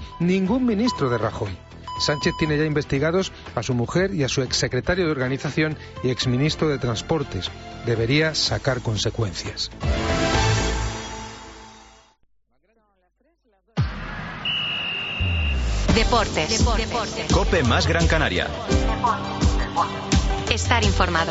ningún ministro de Rajoy. Sánchez tiene ya investigados a su mujer y a su exsecretario de Organización y exministro de Transportes. Debería sacar consecuencias. Deportes. COPE más Gran Canaria. Estar informado.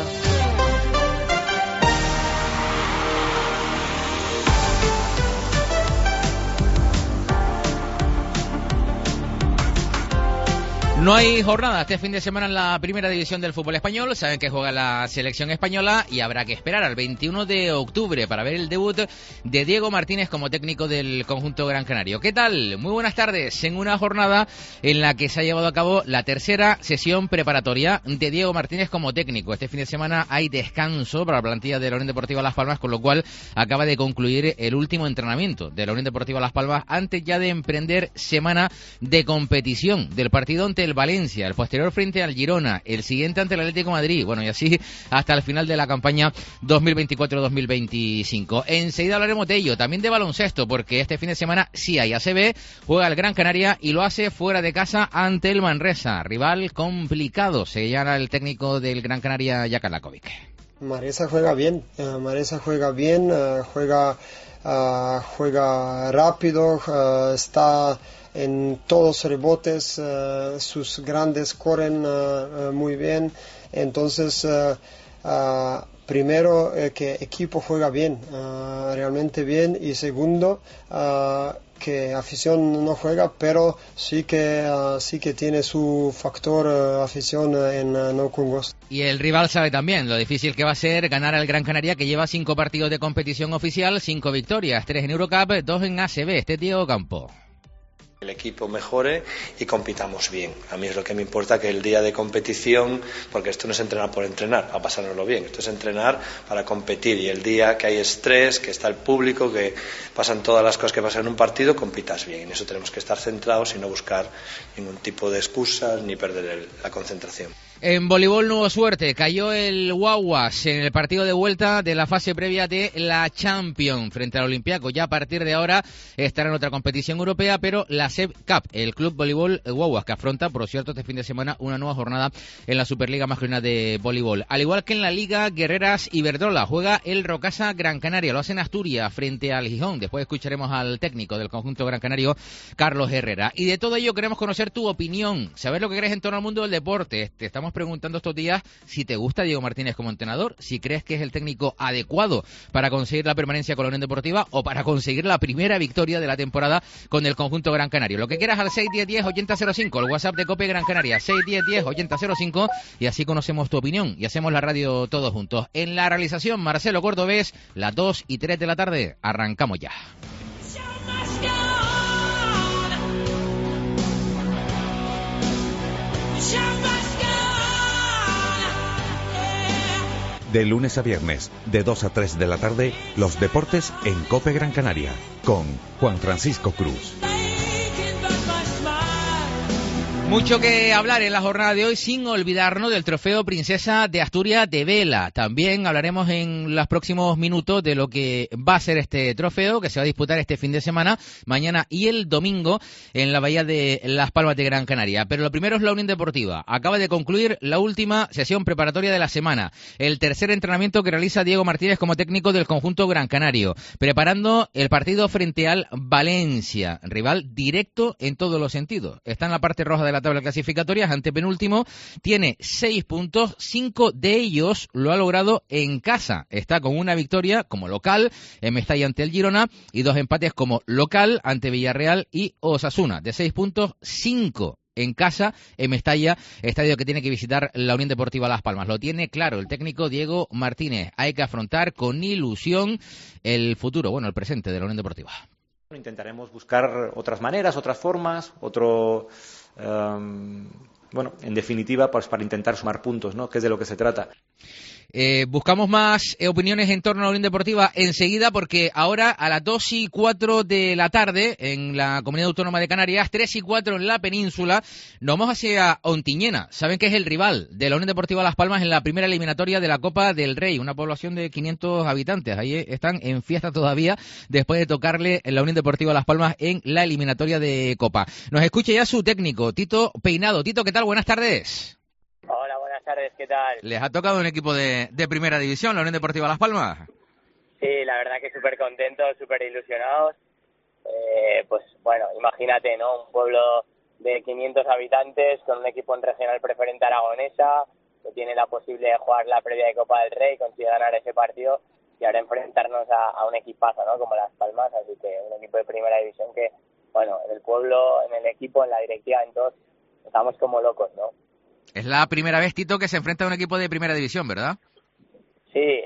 No hay jornada este fin de semana en la primera división del fútbol español. Saben que juega la selección española y habrá que esperar al 21 de octubre para ver el debut de Diego Martínez como técnico del conjunto Gran Canario. ¿Qué tal? Muy buenas tardes. En una jornada en la que se ha llevado a cabo la tercera sesión preparatoria de Diego Martínez como técnico. Este fin de semana hay descanso para la plantilla de la Unión Deportiva Las Palmas, con lo cual acaba de concluir el último entrenamiento de la Unión Deportiva Las Palmas antes ya de emprender semana de competición del partido ante el Valencia, el posterior frente al Girona, el siguiente ante el Atlético de Madrid, bueno, y así hasta el final de la campaña 2024-2025. Enseguida hablaremos de ello, también de baloncesto, porque este fin de semana sí hay ACB, juega el Gran Canaria y lo hace fuera de casa ante el Manresa, rival complicado, se llama el técnico del Gran Canaria, Jaka Lakovic. Manresa juega bien, juega rápido, está en todos los rebotes, sus grandes corren muy bien. Entonces, primero, que equipo juega bien, realmente bien, y segundo, que afición no juega, pero sí que tiene su factor afición en No Cungos. Y el rival sabe también lo difícil que va a ser ganar al Gran Canaria, que lleva 5 partidos de competición oficial, 5 victorias, 3 en Eurocup, 2 en ACB. Este es Diego Campo. El equipo mejore y compitamos bien. A mí es lo que me importa, que el día de competición, porque esto no es entrenar por entrenar, a pasárnoslo bien, esto es entrenar para competir, y el día que hay estrés, que está el público, que pasan todas las cosas que pasan en un partido, compitas bien. En eso tenemos que estar centrados y no buscar ningún tipo de excusas ni perder la concentración. En voleibol no hubo suerte, cayó el Guaguas en el partido de vuelta de la fase previa de la Champions frente al Olympiacos. Ya a partir de ahora estará en otra competición europea, pero la SEB Cup, el club voleibol Guaguas, que afronta, por cierto, este fin de semana una nueva jornada en la Superliga masculina de voleibol. Al igual que en la Liga Guerreras Iberdrola, juega el Rocasa Gran Canaria, lo hace en Asturias frente al Gijón. Después escucharemos al técnico del conjunto Gran Canario, Carlos Herrera. Y de todo ello queremos conocer tu opinión, saber lo que crees en torno al mundo del deporte. Te estamos preguntando estos días si te gusta Diego Martínez como entrenador, si crees que es el técnico adecuado para conseguir la permanencia con la Unión Deportiva o para conseguir la primera victoria de la temporada con el conjunto Gran Canario. Lo que quieras al 610108005, el WhatsApp de COPE Gran Canaria, 610108005, y así conocemos tu opinión y hacemos la radio todos juntos. En la realización, Marcelo Cordobés, las 2 y 3 de la tarde, arrancamos ya. De lunes a viernes, de 2 a 3 de la tarde, los deportes en COPE Gran Canaria, con Juan Francisco Cruz. Mucho que hablar en la jornada de hoy, sin olvidarnos del trofeo Princesa de Asturias de vela. También hablaremos en los próximos minutos de lo que va a ser este trofeo, que se va a disputar este fin de semana, mañana y el domingo, en la bahía de Las Palmas de Gran Canaria. Pero lo primero es la Unión Deportiva. Acaba de concluir la última sesión preparatoria de la semana, el tercer entrenamiento que realiza Diego Martínez como técnico del conjunto Gran Canario, preparando el partido frente al Valencia, rival directo en todos los sentidos. Está en la parte roja de la tabla clasificatoria, antepenúltimo, tiene 6 puntos, 5 de ellos lo ha logrado en casa. Está con una victoria como local en Mestalla ante el Girona y 2 empates como local ante Villarreal y Osasuna. De 6 puntos, 5 en casa, en Mestalla, estadio que tiene que visitar la Unión Deportiva Las Palmas. Lo tiene claro el técnico Diego Martínez. Hay que afrontar con ilusión el futuro, bueno, el presente de la Unión Deportiva. Intentaremos buscar otras maneras, otras formas, bueno, en definitiva, pues para intentar sumar puntos, ¿no? Que es de lo que se trata. Buscamos más opiniones en torno a la Unión Deportiva enseguida, porque ahora a las 2:04 de la tarde en la Comunidad Autónoma de Canarias, 3:04 en la península, nos vamos hacia Ontiñena. Saben que es el rival de la Unión Deportiva Las Palmas en la primera eliminatoria de la Copa del Rey, una población de 500 habitantes. Ahí están en fiesta todavía después de tocarle la Unión Deportiva Las Palmas en la eliminatoria de Copa. Nos escucha ya su técnico, Tito Peinado. Tito, ¿qué tal? Buenas tardes. Hola, buenas tardes, ¿qué tal? ¿Les ha tocado un equipo de primera división, la Unión Deportiva Las Palmas? Sí, la verdad que súper contentos, súper ilusionados. Pues bueno, imagínate, ¿no? Un pueblo de 500 habitantes con un equipo en regional preferente aragonesa que tiene la posibilidad de jugar la previa de Copa del Rey, consigue ganar ese partido y ahora enfrentarnos a un equipazo, ¿no? Como Las Palmas, así que un equipo de primera división que, bueno, en el pueblo, en el equipo, en la directiva, en todos, estamos como locos, ¿no? Es la primera vez, Tito, que se enfrenta a un equipo de primera división, ¿verdad? Sí,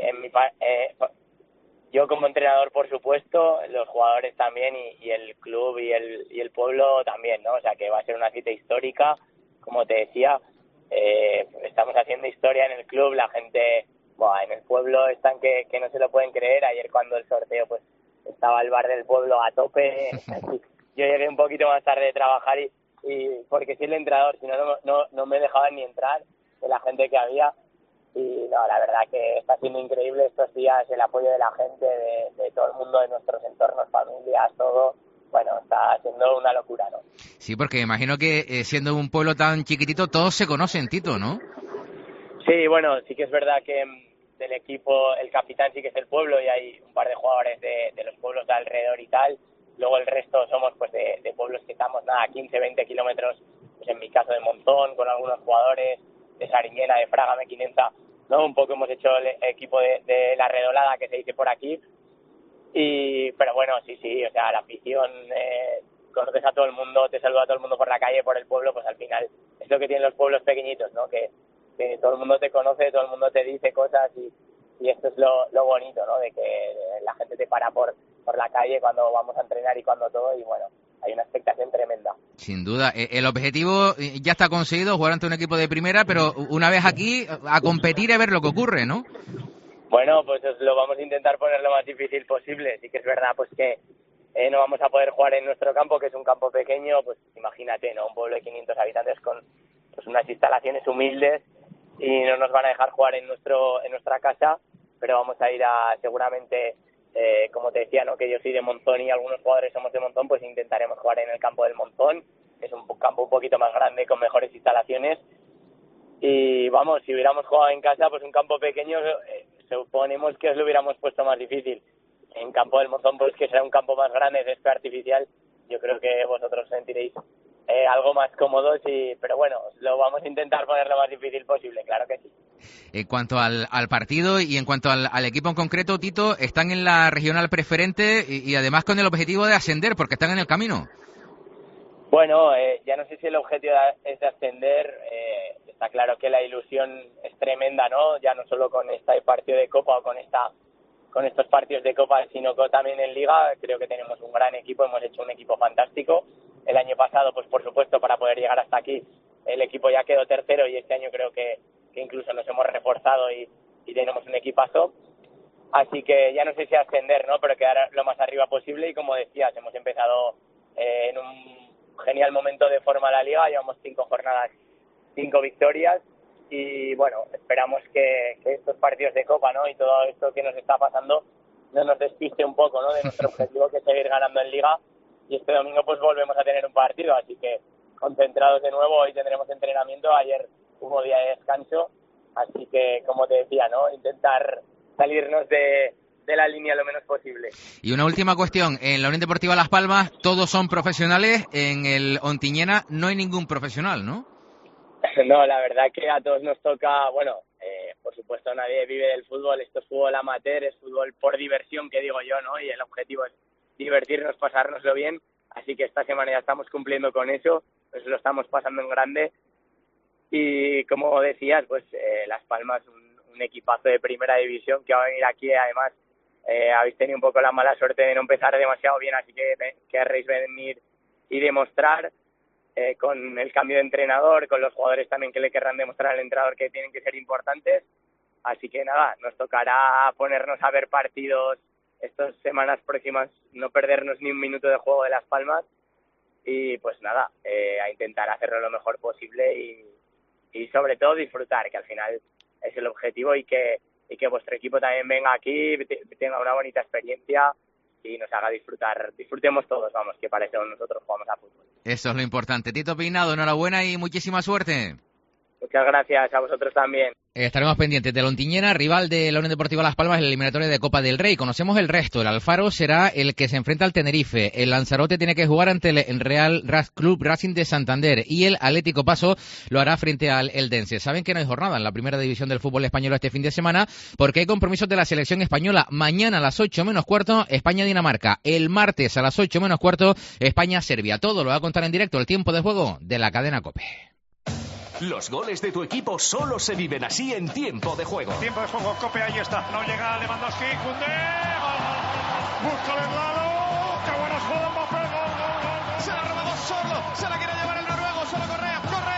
yo como entrenador, por supuesto, los jugadores también y el club y el pueblo también, ¿no? O sea, que va a ser una cita histórica, como te decía. Estamos haciendo historia en el club, la gente en el pueblo están que no se lo pueden creer. Ayer cuando el sorteo, pues estaba el bar del pueblo a tope. Yo llegué un poquito más tarde de trabajar y porque soy el entrenador, si no me dejaban ni entrar de la gente que había. Y no, la verdad que está siendo increíble estos días el apoyo de la gente, de todo el mundo, de nuestros entornos, familias, todo. Bueno, está siendo una locura, ¿no? Sí, porque imagino que siendo un pueblo tan chiquitito, todos se conocen, Tito, ¿no? Sí, bueno, sí que es verdad que del equipo el capitán sí que es el pueblo y hay un par de jugadores de los pueblos de alrededor y tal. Luego el resto somos pues de pueblos que estamos a 15, 20 kilómetros, pues en mi caso de Montón, con algunos jugadores de Sariñena, de Fraga, Mequinenza, ¿no? Un poco hemos hecho el equipo de la Redolada, que se dice por aquí. Pero bueno, sí, o sea, la afición, conoces a todo el mundo, te saluda a todo el mundo por la calle, por el pueblo, pues al final es lo que tienen los pueblos pequeñitos, ¿no? Que todo el mundo te conoce, todo el mundo te dice cosas y esto es lo bonito, ¿no? De que la gente te para por la calle cuando vamos a entrenar y cuando todo, y bueno, hay una expectación tremenda. Sin duda. El objetivo ya está conseguido, jugar ante un equipo de primera, pero una vez aquí, a competir y a ver lo que ocurre, ¿no? Bueno, pues lo vamos a intentar poner lo más difícil posible. Sí que es verdad pues que no vamos a poder jugar en nuestro campo, que es un campo pequeño, pues imagínate, ¿no? Un pueblo de 500 habitantes con pues unas instalaciones humildes y no nos van a dejar jugar en nuestra casa, pero vamos a ir seguramente, como te decía, ¿no? Que yo soy de Montón y algunos jugadores somos de Montón, pues intentaremos jugar en el campo del Montón, que es un campo un poquito más grande con mejores instalaciones. Y vamos, si hubiéramos jugado en casa, pues un campo pequeño, suponemos que os lo hubiéramos puesto más difícil. En campo del Montón, pues que será un campo más grande, césped artificial, yo creo que vosotros sentiréis algo más cómodos, pero bueno, lo vamos a intentar poner lo más difícil posible, claro que sí. En cuanto al partido y en cuanto al equipo en concreto, Tito, están en la regional preferente y además con el objetivo de ascender, porque están en el camino. Bueno, ya no sé si el objetivo es de ascender, está claro que la ilusión es tremenda, ¿no? Ya no solo con este partido de Copa o con estos partidos de Copa, sino también en Liga. Creo que tenemos un gran equipo, hemos hecho un equipo fantástico. El año pasado, pues por supuesto, para poder llegar hasta aquí, el equipo ya quedó tercero y este año creo que incluso nos hemos reforzado y tenemos un equipazo. Así que ya no sé si ascender, ¿no? Pero quedar lo más arriba posible y como decías, hemos empezado en un genial momento de forma la Liga, llevamos 5 jornadas, 5 victorias y bueno, esperamos que estos partidos de Copa, ¿no? Y todo esto que nos está pasando no nos despiste un poco, ¿no? De nuestro objetivo, que es seguir ganando en Liga, y este domingo pues volvemos a tener un partido, así que concentrados de nuevo. Hoy tendremos entrenamiento, ayer hubo día de descanso, así que como te decía, ¿no? Intentar salirnos de la línea lo menos posible. Y una última cuestión, en la Unión Deportiva Las Palmas todos son profesionales, en el Ontiñena no hay ningún profesional, ¿no? No, la verdad que a todos nos toca, bueno, por supuesto nadie vive del fútbol, esto es fútbol amateur, es fútbol por diversión, que digo yo, ¿no? Y el objetivo es divertirnos, pasárnoslo bien, así que esta semana ya estamos cumpliendo con eso, pues lo estamos pasando en grande. Y como decías, pues Las Palmas, un equipazo de primera división que va a venir aquí. Además, habéis tenido un poco la mala suerte de no empezar demasiado bien, así que querréis venir y demostrar con el cambio de entrenador, con los jugadores también que le querrán demostrar al entrenador que tienen que ser importantes. Así que nada, nos tocará ponernos a ver partidos estas semanas próximas, no perdernos ni un minuto de juego de Las Palmas y pues nada, a intentar hacerlo lo mejor posible y sobre todo disfrutar, que al final es el objetivo y que vuestro equipo también venga aquí, tenga una bonita experiencia y nos haga disfrutar, disfrutemos todos, vamos, que para eso nosotros jugamos a fútbol. Eso es lo importante. Tito Peinado, enhorabuena y muchísima suerte. Muchas gracias, a vosotros también. Estaremos pendientes de Lontiñena, rival de la Unión Deportiva Las Palmas en la eliminatoria de Copa del Rey. Conocemos el resto. El Alfaro será el que se enfrenta al Tenerife. El Lanzarote tiene que jugar ante el Real Club Racing de Santander. Y el Atlético Paso lo hará frente al Eldense. Saben que no hay jornada en la primera división del fútbol español este fin de semana porque hay compromisos de la selección española. Mañana a las 8 menos cuarto, España-Dinamarca. El martes a las 8 menos cuarto, España-Serbia. Todo lo va a contar en directo el tiempo de juego de la cadena COPE. Los goles de tu equipo solo se viven así en tiempo de juego. Tiempo de juego, COPE, ahí está. No llega Lewandowski, Koundé, gol. Busca el lado, qué buenas jugadas, Mbappé, gol. Se la ha robado solo, se la quiere llevar el noruego, solo Correa.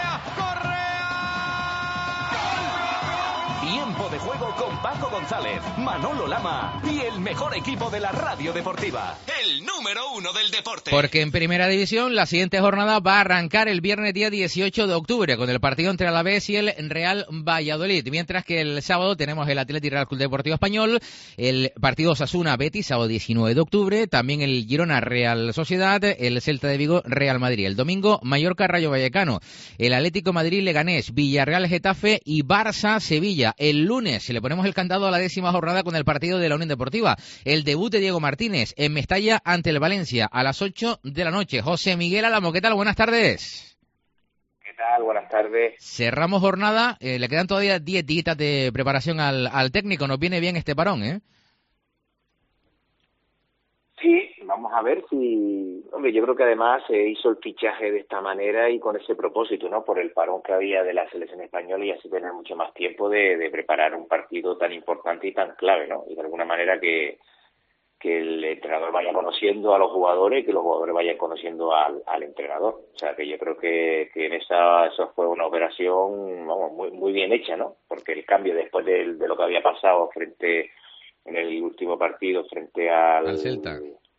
Tiempo de juego con Paco González, Manolo Lama y el mejor equipo de la radio deportiva. El número 1 del deporte. Porque en Primera División la siguiente jornada va a arrancar el viernes día 18 de octubre con el partido entre Alavés y el Real Valladolid. Mientras que el sábado tenemos el Athletic Real Club Deportivo Español, el partido Osasuna-Betis, sábado 19 de octubre, también el Girona Real Sociedad, el Celta de Vigo Real Madrid. El domingo Mallorca Rayo Vallecano, el Atlético Madrid Leganés, Villarreal Getafe y Barça Sevilla. El lunes le ponemos el candado a la 10ª jornada con el partido de la Unión Deportiva. El debut de Diego Martínez en Mestalla ante el Valencia a las 8 de la noche. José Miguel Álamo, ¿qué tal? Buenas tardes. ¿Qué tal? Buenas tardes. Cerramos jornada, le quedan todavía 10 días de preparación al técnico. Nos viene bien este parón, ¿eh? Sí, vamos a ver si... Hombre, yo creo que además se hizo el fichaje de esta manera y con ese propósito, ¿no? Por el parón que había de la selección española y así tener mucho más tiempo de preparar un partido tan importante y tan clave, ¿no? Y de alguna manera que el entrenador vaya conociendo a los jugadores y que los jugadores vayan conociendo al entrenador. O sea, que yo creo que en eso fue una operación, vamos, muy bien hecha, ¿no? Porque el cambio después de lo que había pasado en el último partido frente al Celta,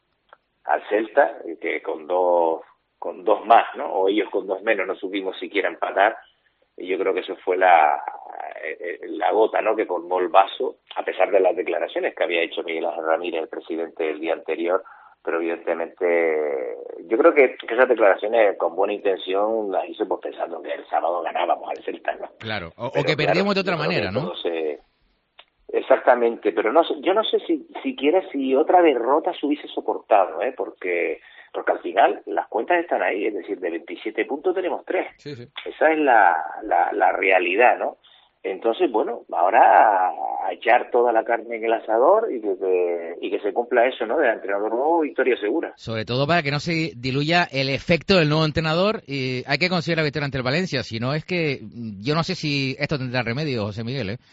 que con dos más, ¿no? O ellos con dos menos no supimos siquiera empatar. Y yo creo que eso fue la gota, ¿no? Que colmó el vaso, a pesar de las declaraciones que había hecho Miguel Ángel Ramírez, el presidente, el día anterior. Pero evidentemente yo creo que esas declaraciones con buena intención las hizo pues pensando que el sábado ganábamos al Celta, ¿no? Claro, o que perdíamos de otra manera, ¿no? Exactamente, pero yo no sé siquiera si otra derrota se hubiese soportado, porque al final las cuentas están ahí, es decir, de 27 puntos tenemos 3. Sí. Esa es la realidad, ¿no? Entonces, bueno, ahora a echar toda la carne en el asador y que se cumpla eso, ¿no? Del entrenador nuevo, victoria segura. Sobre todo para que no se diluya el efecto del nuevo entrenador, y hay que conseguir la victoria ante el Valencia, si no es que yo no sé si esto tendrá remedio, José Miguel, ¿eh?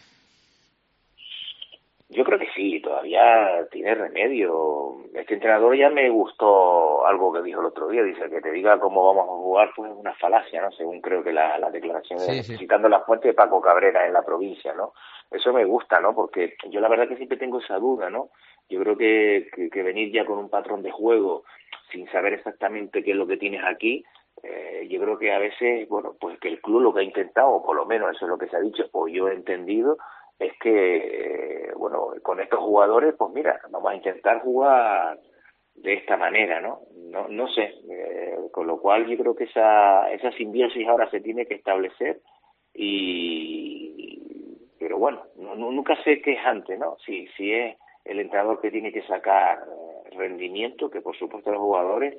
Yo creo que sí, todavía tiene remedio. Este entrenador ya me gustó algo que dijo el otro día, dice que te diga cómo vamos a jugar, pues es una falacia, ¿no? Según creo que la declaración, sí. citando la fuente de Paco Cabrera en La Provincia, ¿no? Eso me gusta, ¿no? Porque yo la verdad que siempre tengo esa duda, ¿no? Yo creo que venir ya con un patrón de juego sin saber exactamente qué es lo que tienes aquí, yo creo que a veces, bueno, pues que el club lo que ha intentado, o por lo menos eso es lo que se ha dicho, o yo he entendido, es que, bueno, con estos jugadores, pues mira, vamos a intentar jugar de esta manera, ¿no? No sé, con lo cual yo creo que esa simbiosis ahora se tiene que establecer pero bueno, nunca sé qué es antes, ¿no? Si es el entrenador que tiene que sacar rendimiento, que por supuesto los jugadores,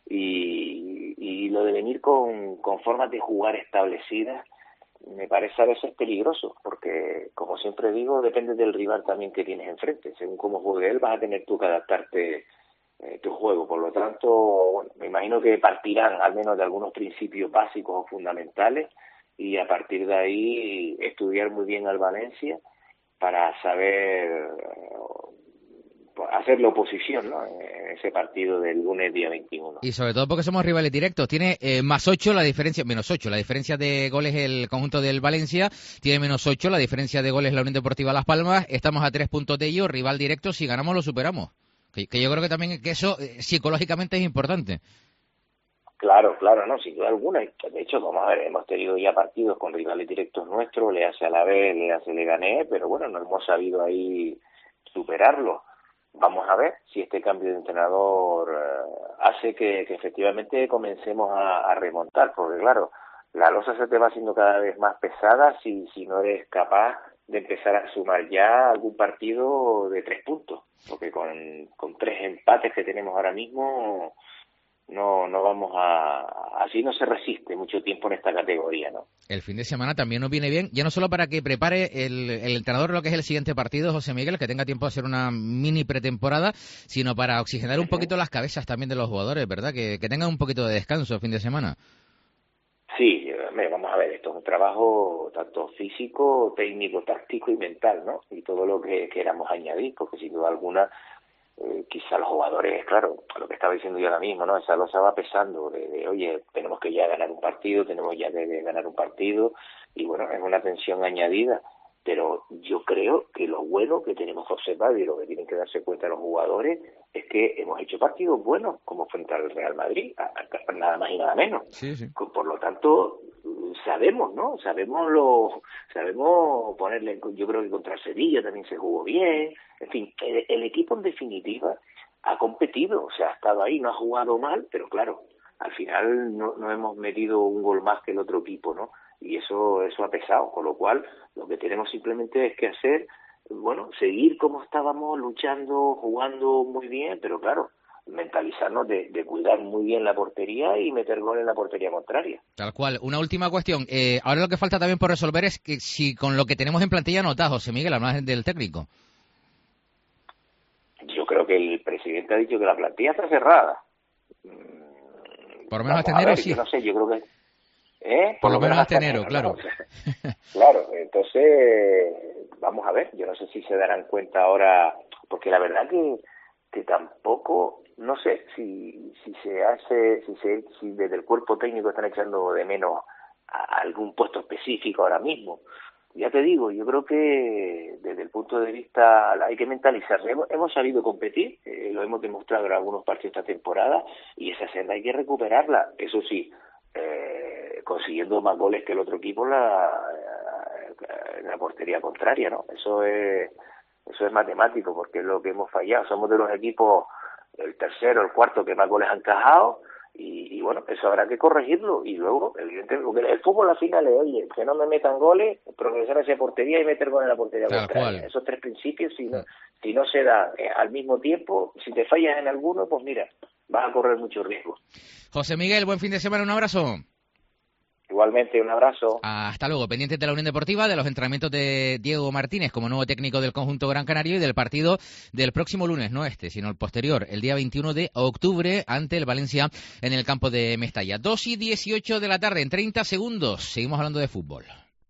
y lo de venir con formas de jugar establecidas, me parece a veces peligroso, porque como siempre digo, depende del rival también que tienes enfrente. Según cómo juegue él, vas a tener tú que adaptarte tu juego. Por lo tanto, bueno, me imagino que partirán al menos de algunos principios básicos o fundamentales y a partir de ahí estudiar muy bien al Valencia para saber hacerle oposición, ¿no?, en ese partido del lunes día 21. Y sobre todo porque somos rivales directos. Tiene más 8 la diferencia, menos 8 la diferencia de goles el conjunto del Valencia, tiene menos 8 la diferencia de goles la Unión Deportiva Las Palmas, estamos a 3 puntos de ellos, rival directo, si ganamos lo superamos. Que yo creo que también que eso psicológicamente es importante. Claro, no, sin duda alguna. De hecho, vamos a ver, hemos tenido ya partidos con rivales directos nuestros, le hace Alavés, le hace Leganés, pero bueno, no hemos sabido ahí superarlo. Vamos a ver si este cambio de entrenador hace que efectivamente comencemos a remontar, porque claro, la losa se te va haciendo cada vez más pesada si no eres capaz de empezar a sumar ya algún partido de 3 puntos, porque con 3 empates que tenemos ahora mismo no vamos así no se resiste mucho tiempo en esta categoría, ¿no? El fin de semana también nos viene bien, ya no solo para que prepare el entrenador lo que es el siguiente partido, José Miguel, que tenga tiempo de hacer una mini pretemporada, sino para oxigenar un poquito las cabezas también de los jugadores, ¿verdad? Que tengan un poquito de descanso el fin de semana. Sí, vamos a ver, esto es un trabajo tanto físico, técnico, táctico y mental, ¿no? Y todo lo que queramos añadir, porque sin duda alguna quizá los jugadores, claro, lo que estaba diciendo yo ahora mismo, ¿no? Esa losa va pesando de oye, tenemos que ya ganar un partido, y bueno, es una tensión añadida, pero yo creo que lo bueno que tenemos que observar y lo que tienen que darse cuenta los jugadores es que hemos hecho partidos buenos, como frente al Real Madrid, nada más y nada menos. Sí. Por lo tanto, sabemos, ¿no? Sabemos ponerle, yo creo que contra Sevilla también se jugó bien, en fin, el equipo en definitiva ha competido, o sea, ha estado ahí, no ha jugado mal, pero claro, al final no hemos metido un gol más que el otro equipo, ¿no? Y eso ha pesado, con lo cual lo que tenemos simplemente es que hacer, bueno, seguir como estábamos, luchando, jugando muy bien, pero claro, mentalizarnos de cuidar muy bien la portería y meter gol en la portería contraria. Tal cual. Una última cuestión. Ahora lo que falta también por resolver es que si con lo que tenemos en plantilla no está, José Miguel, además del técnico. Yo creo que el presidente ha dicho que la plantilla está cerrada. Por lo menos hasta enero sí. Yo no sé, yo creo que... Por lo menos hasta enero, claro. Claro, entonces, vamos a ver, yo no sé si se darán cuenta ahora, porque la verdad que tampoco, no sé si desde el cuerpo técnico están echando de menos a algún puesto específico ahora mismo. Ya te digo, yo creo que desde el punto de vista hay que mentalizarse. Hemos sabido competir, lo hemos demostrado en algunos partidos esta temporada, y esa senda hay que recuperarla. Eso sí, consiguiendo más goles que el otro equipo en la portería contraria, ¿no? Eso es matemático, porque es lo que hemos fallado. Somos de los equipos, el tercero, el cuarto que más goles han encajado, y bueno, eso habrá que corregirlo. Y luego, evidentemente, porque el fútbol al final es, oye, que no me metan goles, progresar hacia portería y meter gol en la portería contraria. Esos 3 principios, si no se da al mismo tiempo, si te fallas en alguno, pues mira, vas a correr mucho riesgo. José Miguel, buen fin de semana, un abrazo. Igualmente, un abrazo. Hasta luego. Pendientes de la Unión Deportiva, de los entrenamientos de Diego Martínez como nuevo técnico del conjunto Gran Canario y del partido del próximo lunes, no sino el posterior, el día 21 de octubre ante el Valencia en el campo de Mestalla. 2:18 de la tarde, en 30 segundos. Seguimos hablando de fútbol.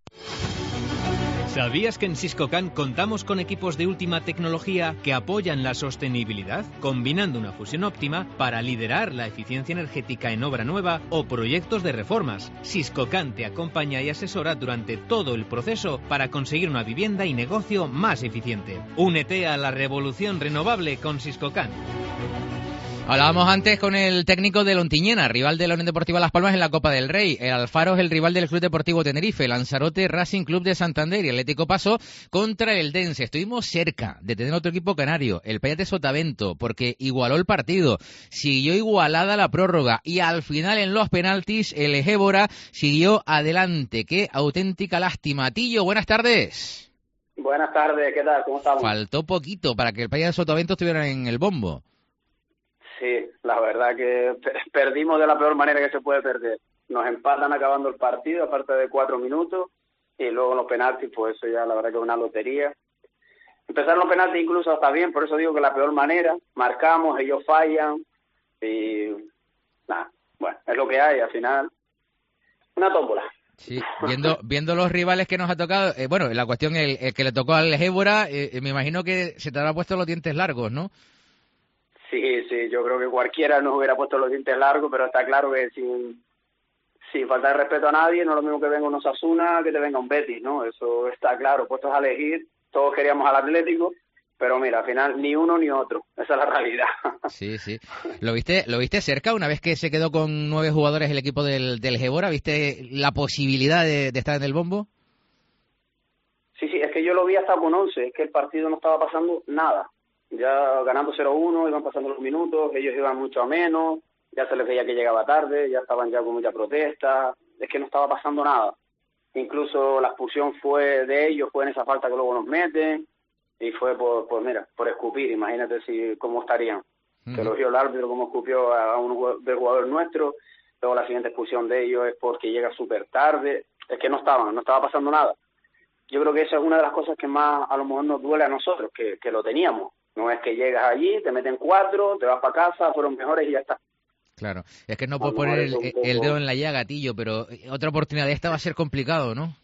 ¿Sabías que en Siscocan contamos con equipos de última tecnología que apoyan la sostenibilidad, combinando una fusión óptima para liderar la eficiencia energética en obra nueva o proyectos de reformas? Siscocan te acompaña y asesora durante todo el proceso para conseguir una vivienda y negocio más eficiente. Únete a la revolución renovable con Siscocan. Hablábamos antes con el técnico de Lontiñena, rival de la Unión Deportiva Las Palmas en la Copa del Rey. El Alfaro es el rival del Club Deportivo Tenerife, Lanzarote, Racing Club de Santander y Atlético Paso contra el Eldense. Estuvimos cerca de tener otro equipo canario, el Payete Sotavento, porque igualó el partido, siguió igualada la prórroga y al final en los penaltis el Ejébora siguió adelante. ¡Qué auténtica lástima! Tillo, buenas tardes. Buenas tardes, ¿qué tal? ¿Cómo estamos? Faltó poquito para que el Payete Sotavento estuviera en el bombo. Sí, la verdad que perdimos de la peor manera que se puede perder. Nos empatan acabando el partido, aparte de 4 minutos, y luego los penaltis, pues eso ya la verdad que es una lotería. Empezaron los penaltis incluso hasta bien, por eso digo que la peor manera, marcamos, ellos fallan, y nada, bueno, es lo que hay al final. Una tómbola. Sí, viendo los rivales que nos ha tocado, bueno, la cuestión, el que le tocó al Évora, me imagino que se te habrá puesto los dientes largos, ¿no? Sí, yo creo que cualquiera nos hubiera puesto los dientes largos, pero está claro que sin faltar respeto a nadie, no es lo mismo que venga un Osasuna que te venga un Betis, ¿no? Eso está claro, puestos a elegir, todos queríamos al Atlético, pero mira, al final ni uno ni otro, esa es la realidad. Sí. ¿Lo viste cerca una vez que se quedó con 9 jugadores el equipo del Évora? ¿Viste la posibilidad de estar en el bombo? Sí, es que yo lo vi hasta con 11, es que el partido no estaba pasando nada. Ya ganando 0-1, iban pasando los minutos, ellos iban mucho a menos, ya se les veía que llegaba tarde, ya estaban ya con mucha protesta, es que no estaba pasando nada. Incluso la expulsión fue de ellos, fue en esa falta que luego nos meten, y fue por escupir, imagínate cómo estarían. Que lo vio el árbitro, cómo escupió a un del jugador nuestro, luego la siguiente expulsión de ellos es porque llega súper tarde, es que no estaba pasando nada. Yo creo que esa es una de las cosas que más a lo mejor nos duele a nosotros, que lo teníamos. No es que llegas allí, te meten 4, te vas para casa, fueron mejores y ya está. Claro, es que no puedo poner el dedo en la llaga, Tillo, pero otra oportunidad de esta va a ser complicado, ¿no?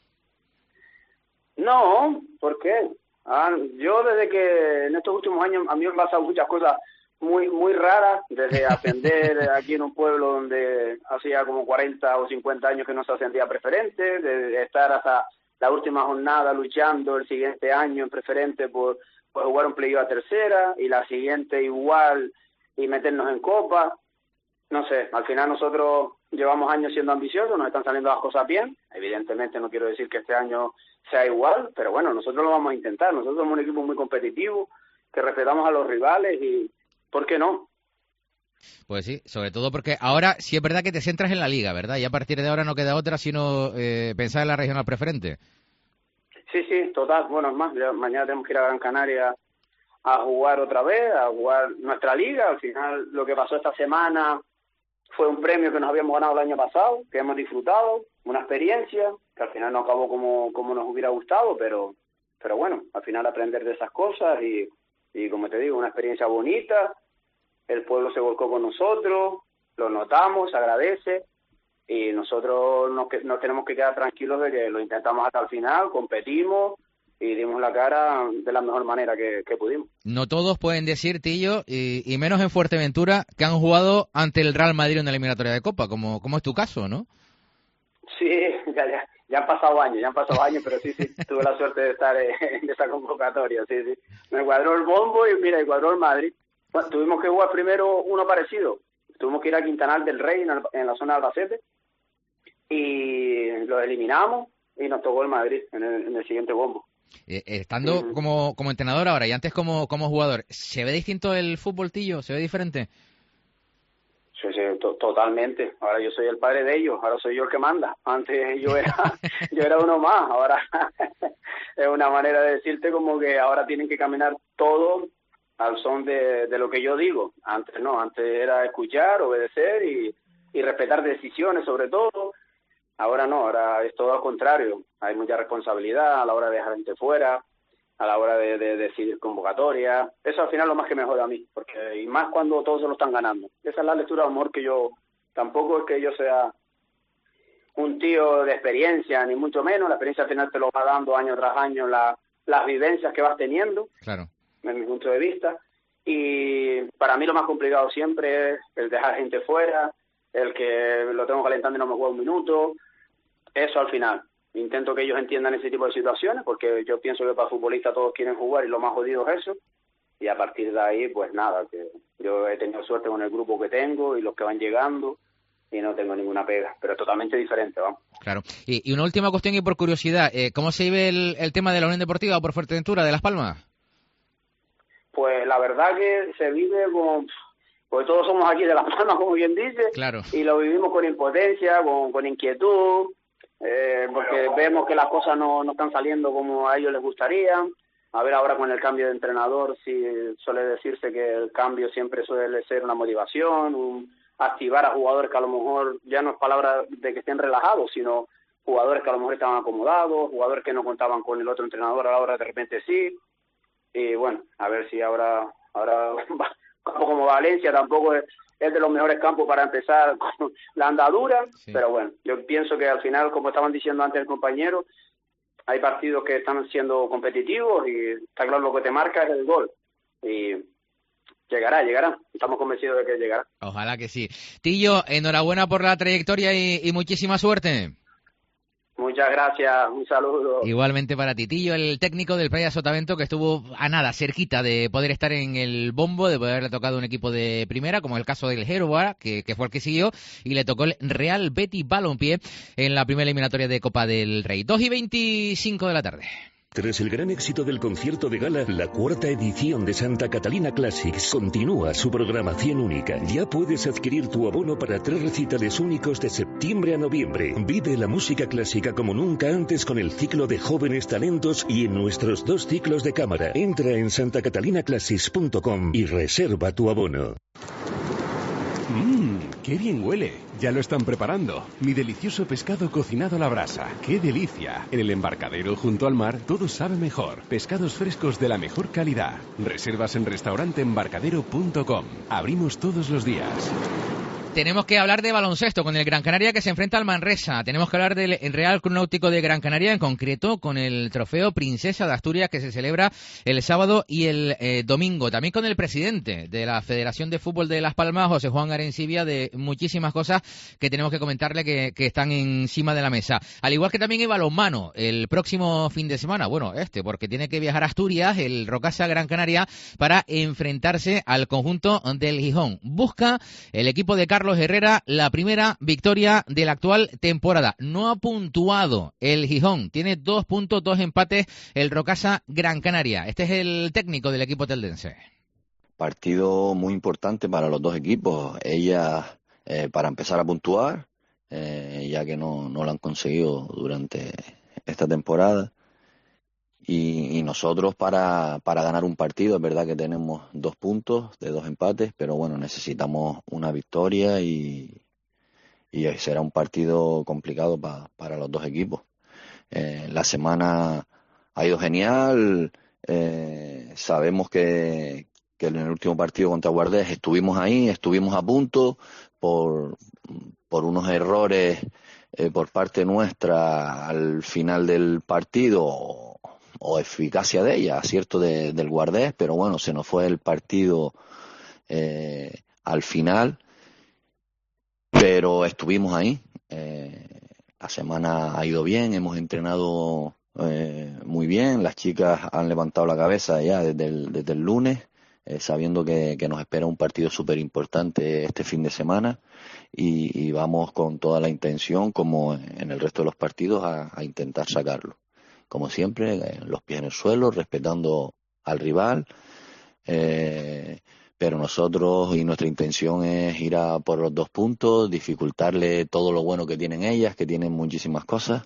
No, ¿por qué? Yo desde que en estos últimos años a mí me han pasado muchas cosas muy raras, desde ascender aquí en un pueblo donde hacía como 40 o 50 años que no se ascendía preferente, de estar hasta la última jornada luchando el siguiente año en preferente por jugar un playoff a tercera y la siguiente igual y meternos en copa. No sé, al final nosotros llevamos años siendo ambiciosos, nos están saliendo las cosas bien. Evidentemente no quiero decir que este año sea igual, pero bueno, nosotros lo vamos a intentar. Nosotros somos un equipo muy competitivo, que respetamos a los rivales y ¿por qué no? Pues sí, sobre todo porque ahora sí es verdad que te centras en la liga, ¿verdad? Y a partir de ahora no queda otra sino pensar en la regional preferente. Sí, total. Bueno, es más, mañana tenemos que ir a Gran Canaria a jugar otra vez, a jugar nuestra liga. Al final lo que pasó esta semana fue un premio que nos habíamos ganado el año pasado, que hemos disfrutado, una experiencia que al final no acabó como nos hubiera gustado, pero bueno, al final aprender de esas cosas y como te digo, una experiencia bonita. El pueblo se volcó con nosotros, lo notamos, se agradece y nosotros nos tenemos que quedar tranquilos de que lo intentamos hasta el final, competimos y dimos la cara de la mejor manera que pudimos. No todos pueden decir, Tillo, y menos en Fuerteventura, que han jugado ante el Real Madrid en la eliminatoria de Copa, como es tu caso, ¿no? Sí, ya han pasado años, pero sí, tuve la suerte de estar en esa convocatoria, sí. Me cuadró el bombo y mira, me cuadró el Madrid. Bueno, tuvimos que jugar primero uno parecido, tuvimos que ir a Quintanar del Rey en la zona de Albacete y lo eliminamos y nos tocó el Madrid en el siguiente bombo. Estando como entrenador ahora y antes como jugador, ¿se ve distinto el fútbol, Tillo? ¿Se ve diferente? Sí, totalmente. Ahora yo soy el padre de ellos, ahora soy yo el que manda. Antes yo era uno más, ahora es una manera de decirte como que ahora tienen que caminar todo al son de lo que yo digo. Antes no, antes era escuchar, obedecer y respetar decisiones sobre todo. Ahora no, ahora es todo al contrario. Hay mucha responsabilidad a la hora de dejar gente fuera, a la hora de decidir convocatoria. Eso al final es lo más que me jode a mí, porque y más cuando todos se lo están ganando. Esa es la lectura de amor que yo, tampoco es que yo sea un tío de experiencia, ni mucho menos. La experiencia al final te lo va dando año tras año las vivencias que vas teniendo, claro, en mi punto de vista. Y para mí lo más complicado siempre es el dejar gente fuera, el que lo tengo calentando y no me juega un minuto. Eso al final. Intento que ellos entiendan ese tipo de situaciones, porque yo pienso que para futbolistas todos quieren jugar y lo más jodido es eso. Y a partir de ahí, pues nada, que yo he tenido suerte con el grupo que tengo y los que van llegando y no tengo ninguna pega, pero es totalmente diferente, vamos. Claro. Y una última cuestión y por curiosidad, ¿cómo se vive el tema de la Unión Deportiva por Fuerteventura, de Las Palmas? Pues la verdad que se vive porque todos somos aquí de Las Palmas, como bien dice, claro, y lo vivimos con impotencia, con inquietud, porque vemos que las cosas no están saliendo como a ellos les gustaría. A ver ahora con el cambio de entrenador, sí suele decirse que el cambio siempre suele ser una motivación, activar a jugadores que a lo mejor ya no es palabra de que estén relajados, sino jugadores que a lo mejor estaban acomodados, jugadores que no contaban con el otro entrenador, ahora de repente sí. Y bueno, a ver si ahora como Valencia tampoco es es de los mejores campos para empezar con la andadura, pero bueno, yo pienso que al final, como estaban diciendo antes el compañero, hay partidos que están siendo competitivos y está claro, lo que te marca es el gol. Y llegará. Estamos convencidos de que llegará. Ojalá que sí. Tillo, enhorabuena por la trayectoria y muchísima suerte. Muchas gracias, un saludo. Igualmente para ti, Tillo, el técnico del Praia Sotavento, que estuvo a nada, cerquita de poder estar en el bombo, de poder haberle tocado un equipo de primera, como el caso del Génova, que fue el que siguió, y le tocó el Real Betis Balompié en la primera eliminatoria de Copa del Rey. 2:25 de la tarde. Tras el gran éxito del concierto de gala, la cuarta edición de Santa Catalina Classics continúa su programación única. Ya puedes adquirir tu abono para 3 recitales únicos de septiembre a noviembre. Vive la música clásica como nunca antes con el ciclo de jóvenes talentos y en nuestros 2 ciclos de cámara. Entra en santacatalinaclassics.com y reserva tu abono. ¡Qué bien huele! Ya lo están preparando. Mi delicioso pescado cocinado a la brasa. ¡Qué delicia! En el embarcadero junto al mar todo sabe mejor. Pescados frescos de la mejor calidad. Reservas en restauranteembarcadero.com. Abrimos todos los días. Tenemos que hablar de baloncesto con el Gran Canaria que se enfrenta al Manresa. Tenemos que hablar del Real Club Náutico de Gran Canaria, en concreto con el trofeo Princesa de Asturias que se celebra el sábado y el domingo. También con el presidente de la Federación de Fútbol de Las Palmas, José Juan Arencibia, de muchísimas cosas que tenemos que comentarle que están encima de la mesa. Al igual que también hay balonmano el próximo fin de semana. Bueno, porque tiene que viajar a Asturias, el Rocasa Gran Canaria, para enfrentarse al conjunto del Gijón. Busca el equipo de Carlos Herrera la primera victoria de la actual temporada. No ha puntuado el Gijón, tiene 2 puntos, 2 empates el Rocasa Gran Canaria. Este es el técnico del equipo teldense. Partido muy importante para los 2 equipos. Ellas para empezar a puntuar, ya que no lo han conseguido durante esta temporada. Y nosotros para ganar un partido. Es verdad que tenemos 2 puntos de 2 empates, pero bueno, necesitamos una victoria y será un partido complicado para los 2 equipos. La semana ha ido genial. Sabemos que en el último partido contra Guardés estuvimos ahí, estuvimos a punto por unos errores por parte nuestra al final del partido o eficacia de ella, acierto del Guardés, pero bueno, se nos fue el partido al final, pero estuvimos ahí. La semana ha ido bien, hemos entrenado muy bien, las chicas han levantado la cabeza ya desde el lunes, sabiendo que nos espera un partido súper importante este fin de semana y vamos con toda la intención, como en el resto de los partidos, a intentar sacarlo. Como siempre, los pies en el suelo, respetando al rival, pero nosotros y nuestra intención es ir a por los 2 puntos, dificultarle todo lo bueno que tienen ellas, que tienen muchísimas cosas,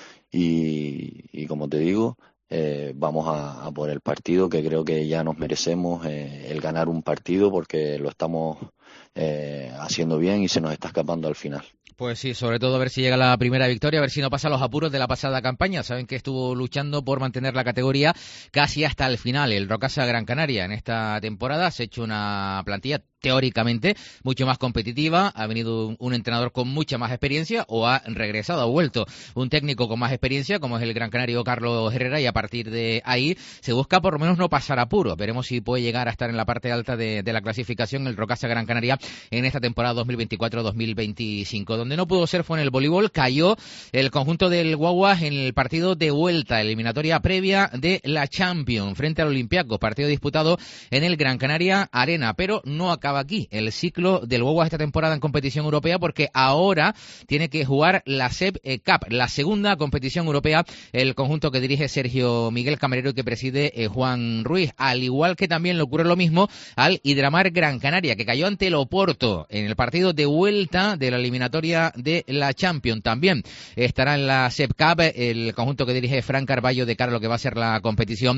y como te digo, vamos a por el partido, que creo que ya nos merecemos el ganar un partido, porque lo estamos haciendo bien y se nos está escapando al final. Pues sí, sobre todo a ver si llega la primera victoria, a ver si no pasa los apuros de la pasada campaña. Saben que estuvo luchando por mantener la categoría casi hasta el final. El Rocasa Gran Canaria en esta temporada se ha hecho una plantilla teóricamente mucho más competitiva, ha venido un entrenador con mucha más experiencia o ha regresado, ha vuelto un técnico con más experiencia como es el gran canario Carlos Herrera, y a partir de ahí se busca por lo menos no pasar apuros. Veremos si puede llegar a estar en la parte alta de la clasificación el Rocasa Gran Canaria en esta temporada 2024-2025. Donde no pudo ser fue en el voleibol, cayó el conjunto del Guaguas en el partido de vuelta, eliminatoria previa de la Champions frente al Olympiacos, partido disputado en el Gran Canaria Arena, pero no acaba aquí el ciclo del Guaguas esta temporada en competición europea, porque ahora tiene que jugar la SEP Cup, la segunda competición europea, el conjunto que dirige Sergio Miguel Camarero y que preside Juan Ruiz, al igual que también le ocurre lo mismo al Hidramar Gran Canaria, que cayó ante el Oporto en el partido de vuelta de la eliminatoria de la Champions. También estará en la SEP Cup el conjunto que dirige Fran Carballo de cara a lo que va a ser la competición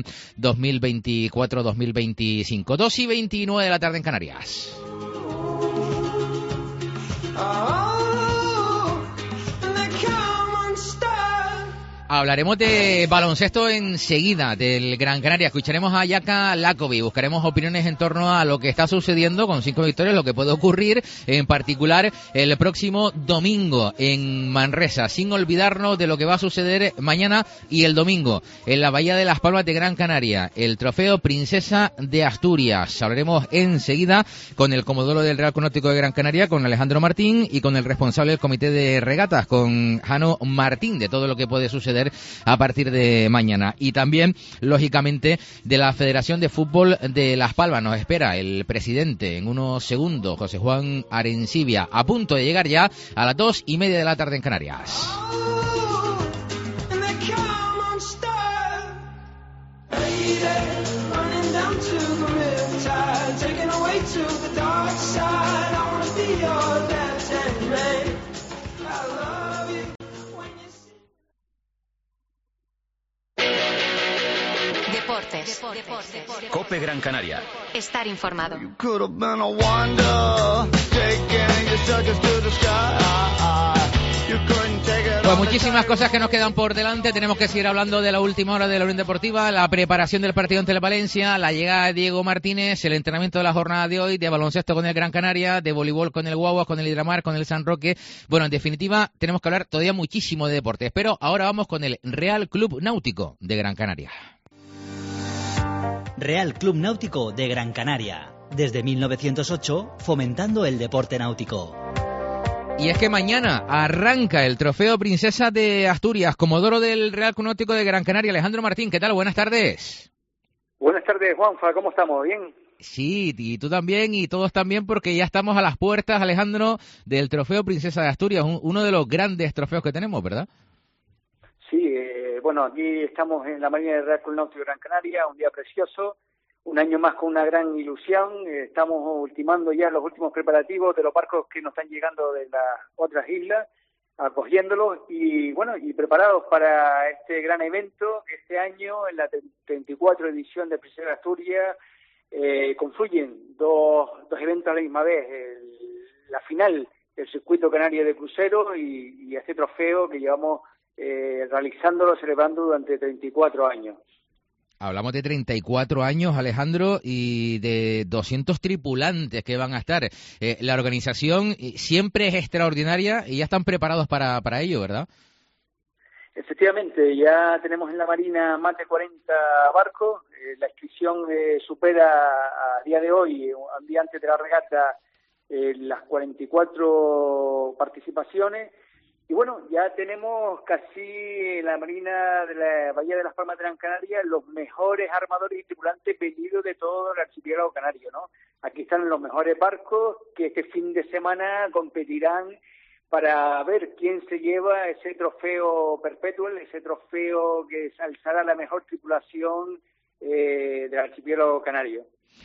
2024-2025. 2:29 de la tarde en Canarias. Hablaremos de baloncesto enseguida, del Gran Canaria. Escucharemos a Jaka Lakovic, buscaremos opiniones en torno a lo que está sucediendo con 5 victorias, lo que puede ocurrir, en particular el próximo domingo en Manresa, sin olvidarnos de lo que va a suceder mañana y el domingo en la Bahía de Las Palmas de Gran Canaria, el trofeo Princesa de Asturias. Hablaremos enseguida con el comodoro del Real Club Náutico de Gran Canaria, con Alejandro Martín, y con el responsable del comité de regatas, con Jano Martín, de todo lo que puede suceder a partir de mañana. Y también, lógicamente, de la Federación de Fútbol de Las Palmas. Nos espera el presidente en unos segundos, José Juan Arencibia, a punto de llegar ya a las 2:30 de la tarde en Canarias. Deportes. COPE Gran Canaria. Estar informado. Pues muchísimas cosas que nos quedan por delante. Tenemos que seguir hablando de la última hora de la Unión Deportiva, la preparación del partido ante el Valencia, la llegada de Diego Martínez, el entrenamiento de la jornada de hoy, de baloncesto con el Gran Canaria, de voleibol con el Guaguas, con el Hidramar, con el San Roque. Bueno, en definitiva, tenemos que hablar todavía muchísimo de deportes, pero ahora vamos con el Real Club Náutico de Gran Canaria. Real Club Náutico de Gran Canaria. Desde 1908, fomentando el deporte náutico. Y es que mañana arranca el trofeo Princesa de Asturias, comodoro del Real Club Náutico de Gran Canaria. Alejandro Martín, ¿qué tal? Buenas tardes. Buenas tardes, Juanfa, ¿cómo estamos? ¿Bien? Sí, y tú también, y todos también, porque ya estamos a las puertas, Alejandro, del trofeo Princesa de Asturias, uno de los grandes trofeos que tenemos, ¿verdad? Sí, bueno, aquí estamos en la Marina del Real Club Náutico de Gran Canaria, un día precioso, un año más con una gran ilusión. Estamos ultimando ya los últimos preparativos de los barcos que nos están llegando de las otras islas, acogiéndolos y bueno, y preparados para este gran evento. Este año, en la 34 edición de Princesa de Asturias, confluyen dos eventos a la misma vez: la final del circuito canario de crucero y este trofeo que llevamos realizándolo, celebrando durante 34 años. Hablamos de 34 años, Alejandro, y de 200 tripulantes que van a estar. La organización siempre es extraordinaria y ya están preparados para ello, ¿verdad? Efectivamente, ya tenemos en la Marina más de 40 barcos. La inscripción supera a día de hoy, un día antes de la regata, las 44 participaciones. Y bueno, ya tenemos casi en la Marina de la Bahía de Las Palmas de Gran Canaria los mejores armadores y tripulantes venidos de todo el archipiélago canario, ¿no? Aquí están los mejores barcos que este fin de semana competirán para ver quién se lleva ese trofeo Perpetual, ese trofeo que alzará la mejor tripulación del archipiélago canario.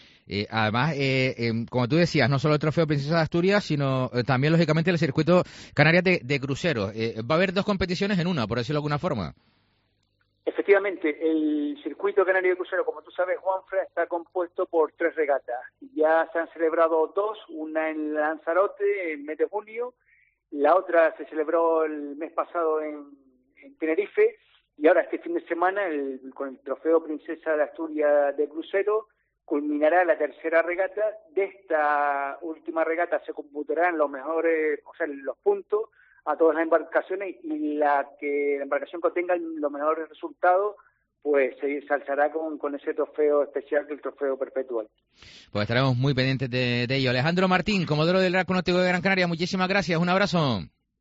Además, como tú decías, no solo el trofeo Princesa de Asturias, sino también, lógicamente, el circuito Canarias de cruceros. Va a haber dos competiciones en una, por decirlo de alguna forma. Efectivamente, el circuito canario de crucero, como tú sabes, Juanfra, está compuesto por 3 regatas. Ya se han celebrado 2, una en Lanzarote, en el mes de junio, la otra se celebró el mes pasado en Tenerife, y ahora este fin de semana, con el trofeo Princesa de Asturias de crucero, culminará la tercera regata. De esta última regata se computarán los mejores, o sea, los puntos a todas las embarcaciones, y la embarcación que tenga los mejores resultados, pues se alzará con ese trofeo especial, que es el trofeo Perpetual. Pues estaremos muy pendientes de ello. Alejandro Martín, comodoro del Real Club Náutico de Gran Canaria, muchísimas gracias, un abrazo.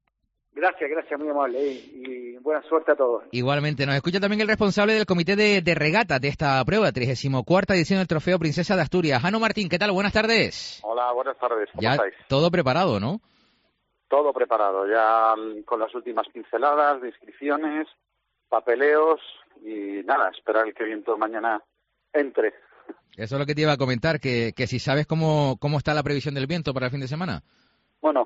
Gracias, muy amable, y buena suerte a todos. Igualmente, nos escucha también el responsable del comité de regatas de esta prueba, 34ª edición del trofeo Princesa de Asturias. Jano Martín, ¿qué tal? Buenas tardes. Hola, buenas tardes, ¿cómo ya estáis? Todo preparado, ¿no? Todo preparado, ya con las últimas pinceladas de inscripciones, papeleos y nada, esperar el que viento mañana entre. Eso es lo que te iba a comentar, que si sabes cómo está la previsión del viento para el fin de semana. Bueno,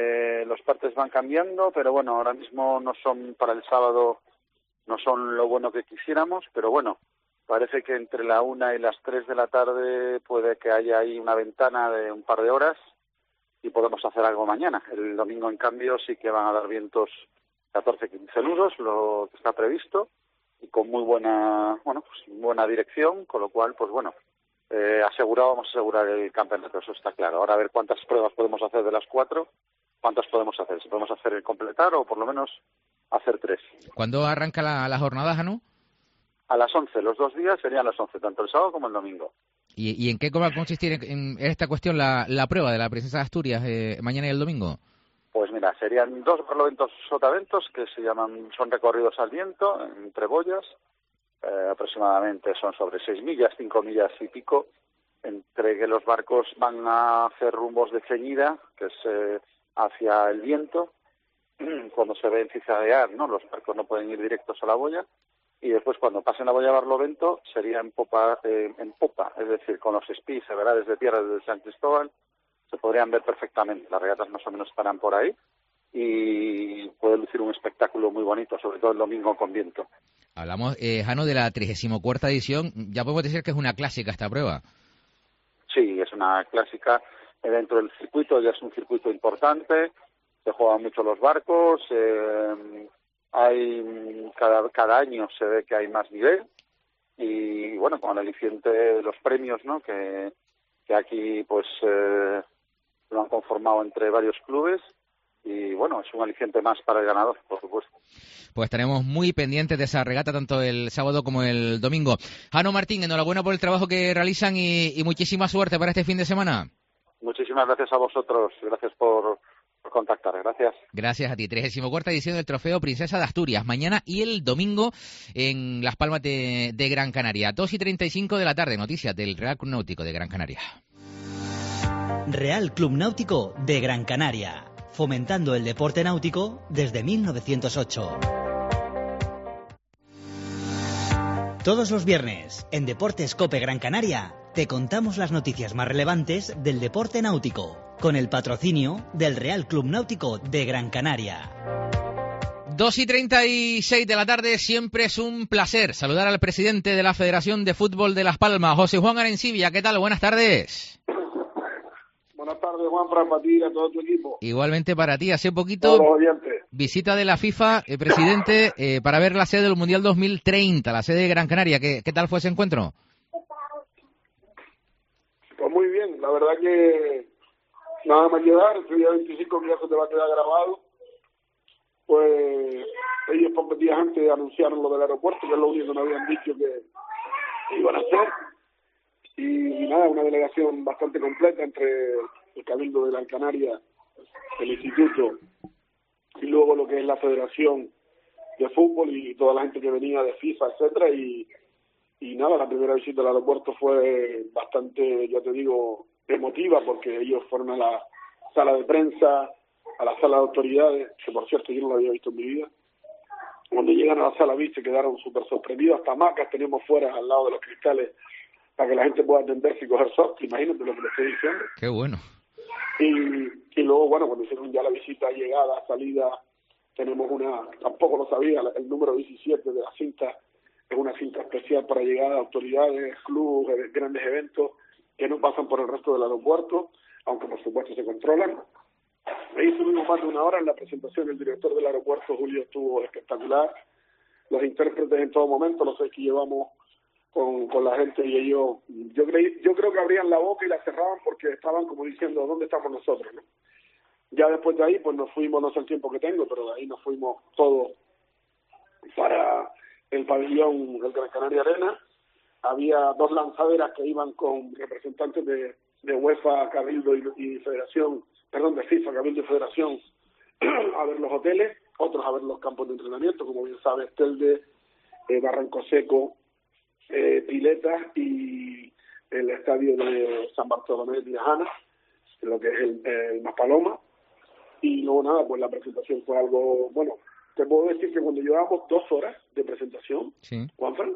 los partes van cambiando, pero bueno, ahora mismo no son para el sábado, no son lo bueno que quisiéramos, pero bueno, parece que entre la 1 y las 3 de la tarde puede que haya ahí una ventana de un par de horas y podemos hacer algo mañana. El domingo, en cambio, sí que van a dar vientos 14-15 nudos, lo que está previsto, y con muy buena, bueno, pues buena dirección, con lo cual, pues bueno, vamos a asegurar el campeonato, eso está claro. Ahora a ver cuántas pruebas podemos hacer de las 4, cuántas podemos hacer, si podemos hacer completar o por lo menos hacer 3. ¿Cuándo arranca la jornada, Janu? A las 11, los 2 días serían las 11, tanto el sábado como el domingo. ¿Y en qué va a consistir en esta cuestión la prueba de la Princesa de Asturias mañana y el domingo? Pues mira, serían 2 barloventos sotaventos que son recorridos al viento, entre boyas, aproximadamente son sobre 6 millas, 5 millas y pico, entre que los barcos van a hacer rumbos de ceñida, que es hacia el viento, cuando se ven cizadear, ¿no? Los barcos no pueden ir directos a la boya, y después cuando pasen la boya barlovento sería en popa, es decir, con los espís, se verá desde tierra, desde San Cristóbal, se podrían ver perfectamente. Las regatas más o menos estarán por ahí y puede lucir un espectáculo muy bonito, sobre todo el domingo con viento. Hablamos, Jano, de la 34ª edición. Ya podemos decir que es una clásica esta prueba. Sí, es una clásica dentro del circuito, ya es un circuito importante, se juegan mucho los barcos, hay cada año se ve que hay más nivel y bueno, con el aliciente de los premios, ¿no? Que aquí pues lo han conformado entre varios clubes y bueno, es un aliciente más para el ganador, por supuesto. Pues estaremos muy pendientes de esa regata tanto el sábado como el domingo. Jano Martín, enhorabuena por el trabajo que realizan y muchísima suerte para este fin de semana. Muchísimas gracias a vosotros, gracias por contactar, gracias. Gracias a ti. 34ª edición del Trofeo Princesa de Asturias, mañana y el domingo en Las Palmas de Gran Canaria. 2:35 de la tarde, noticias del Real Club Náutico de Gran Canaria. Real Club Náutico de Gran Canaria, fomentando el deporte náutico desde 1908. Todos los viernes, en Deportes COPE Gran Canaria, te contamos las noticias más relevantes del deporte náutico, con el patrocinio del Real Club Náutico de Gran Canaria. 2:36 de la tarde, siempre es un placer saludar al presidente de la Federación de Fútbol de Las Palmas, José Juan Arencibia. ¿Qué tal? Buenas tardes. Buenas tardes, Juan, para ti y a todo tu equipo. Igualmente para ti. Hace poquito, visita de la FIFA, presidente, para ver la sede del Mundial 2030, la sede de Gran Canaria. ¿Qué tal fue ese encuentro? Pues muy bien, la verdad que nada más llegar, el día 25 que ya se te va a quedar grabado, pues ellos pocos días antes anunciaron lo del aeropuerto, que es lo único que nos habían dicho que iban a hacer. Y nada, una delegación bastante completa entre el Cabildo de Gran Canaria, el Instituto y luego lo que es la Federación de Fútbol y toda la gente que venía de FIFA, etcétera. Y nada, la primera visita al aeropuerto fue bastante, ya te digo, emotiva, porque ellos fueron a la sala de prensa, a la sala de autoridades, que por cierto yo no la había visto en mi vida. Cuando llegan a la sala se quedaron súper sorprendidos, hasta hamacas teníamos fuera al lado de los cristales para que la gente pueda atenderse y coger sol. Imagínate lo que le estoy diciendo. Qué bueno. Y luego, bueno, cuando hicieron ya la visita, llegada, salida, tenemos tampoco lo sabía, el número 17 de la cinta, es una cinta especial para llegar a autoridades, clubes, grandes eventos que no pasan por el resto del aeropuerto, aunque por supuesto se controlan. Ahí estuvimos más de una hora en la presentación, el director del aeropuerto, Julio, estuvo espectacular. Los intérpretes en todo momento, los 6 que llevamos con la gente, y ellos, yo creo que abrían la boca y la cerraban porque estaban como diciendo, ¿dónde estamos nosotros?, ¿no? Ya después de ahí, pues nos fuimos, no sé el tiempo que tengo, pero de ahí nos fuimos todos para el pabellón del Gran Canaria Arena. Había 2 lanzaderas que iban con representantes de UEFA, Cabildo y Federación, perdón, de FIFA, Cabildo y Federación, a ver los hoteles, otros a ver los campos de entrenamiento, como bien sabes, Telde, Barranco Seco, Pileta y el estadio de San Bartolomé de Tirajana, lo que es el Maspaloma. Y luego nada, pues la presentación fue algo, bueno, te puedo decir que cuando llevábamos 2 horas de presentación, sí, Juanfran,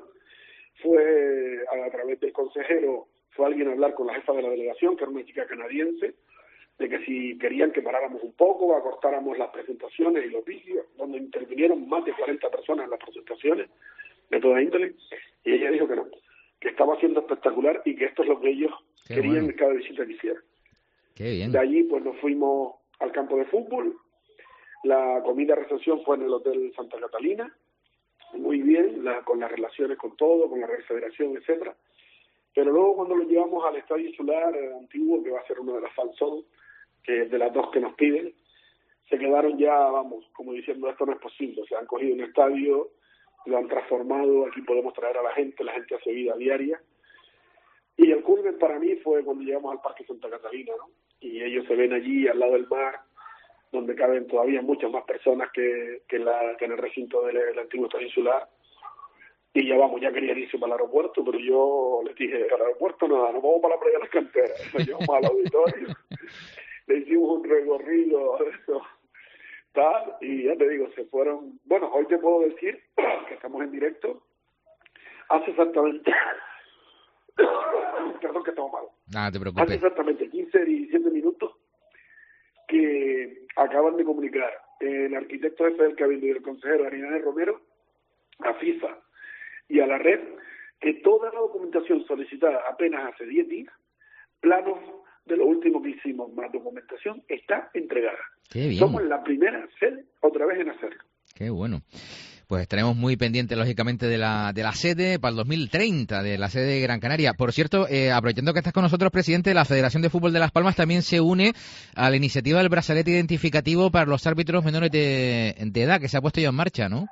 fue a través del consejero, fue alguien a hablar con la jefa de la delegación, que era una chica canadiense, de que si querían que paráramos un poco, acortáramos las presentaciones y los vídeos, donde intervinieron más de 40 personas en las presentaciones de toda índole, y ella dijo que no, que estaba siendo espectacular y que esto es lo que ellos querían en cada visita que hicieran. Qué bien. De allí pues nos fuimos al campo de fútbol, La comida recepción fue en el Hotel Santa Catalina, muy bien, con las relaciones con todo, con la Real Federación, etcétera. Pero luego cuando lo llevamos al Estadio Insular antiguo, que va a ser uno de las fan zone, que es de las dos que nos piden, se quedaron ya, vamos, como diciendo, esto no es posible. Se han cogido un estadio, lo han transformado, aquí podemos traer a la gente hace vida diaria. Y el culmen para mí fue cuando llegamos al Parque Santa Catalina, ¿no? Y ellos se ven allí al lado del mar, donde caben todavía muchas más personas que en el recinto del antiguo Estadio Insular. Y ya querían irse para el aeropuerto, pero yo les dije, al aeropuerto nada, nos vamos para la playa de las canteras. Nos llevamos al auditorio, le hicimos un recorrido, tal, y ya te digo, se fueron. Bueno, hoy te puedo decir que estamos en directo, hace exactamente, perdón que estamos mal, nada, te preocupes. Hace exactamente 15, 17 minutos que acaban de comunicar el arquitecto jefe del Cabildo y el consejero Arinés Romero a FIFA y a la red que toda la documentación solicitada apenas hace 10 días, planos de lo último que hicimos, más documentación, está entregada. Qué bien. Somos la primera sede otra vez en hacerlo. Qué bueno. Pues estaremos muy pendientes, lógicamente, de la sede para el 2030, de la sede de Gran Canaria. Por cierto, aprovechando que estás con nosotros, presidente, la Federación de Fútbol de Las Palmas también se une a la iniciativa del brazalete identificativo para los árbitros menores de edad, que se ha puesto ya en marcha, ¿no?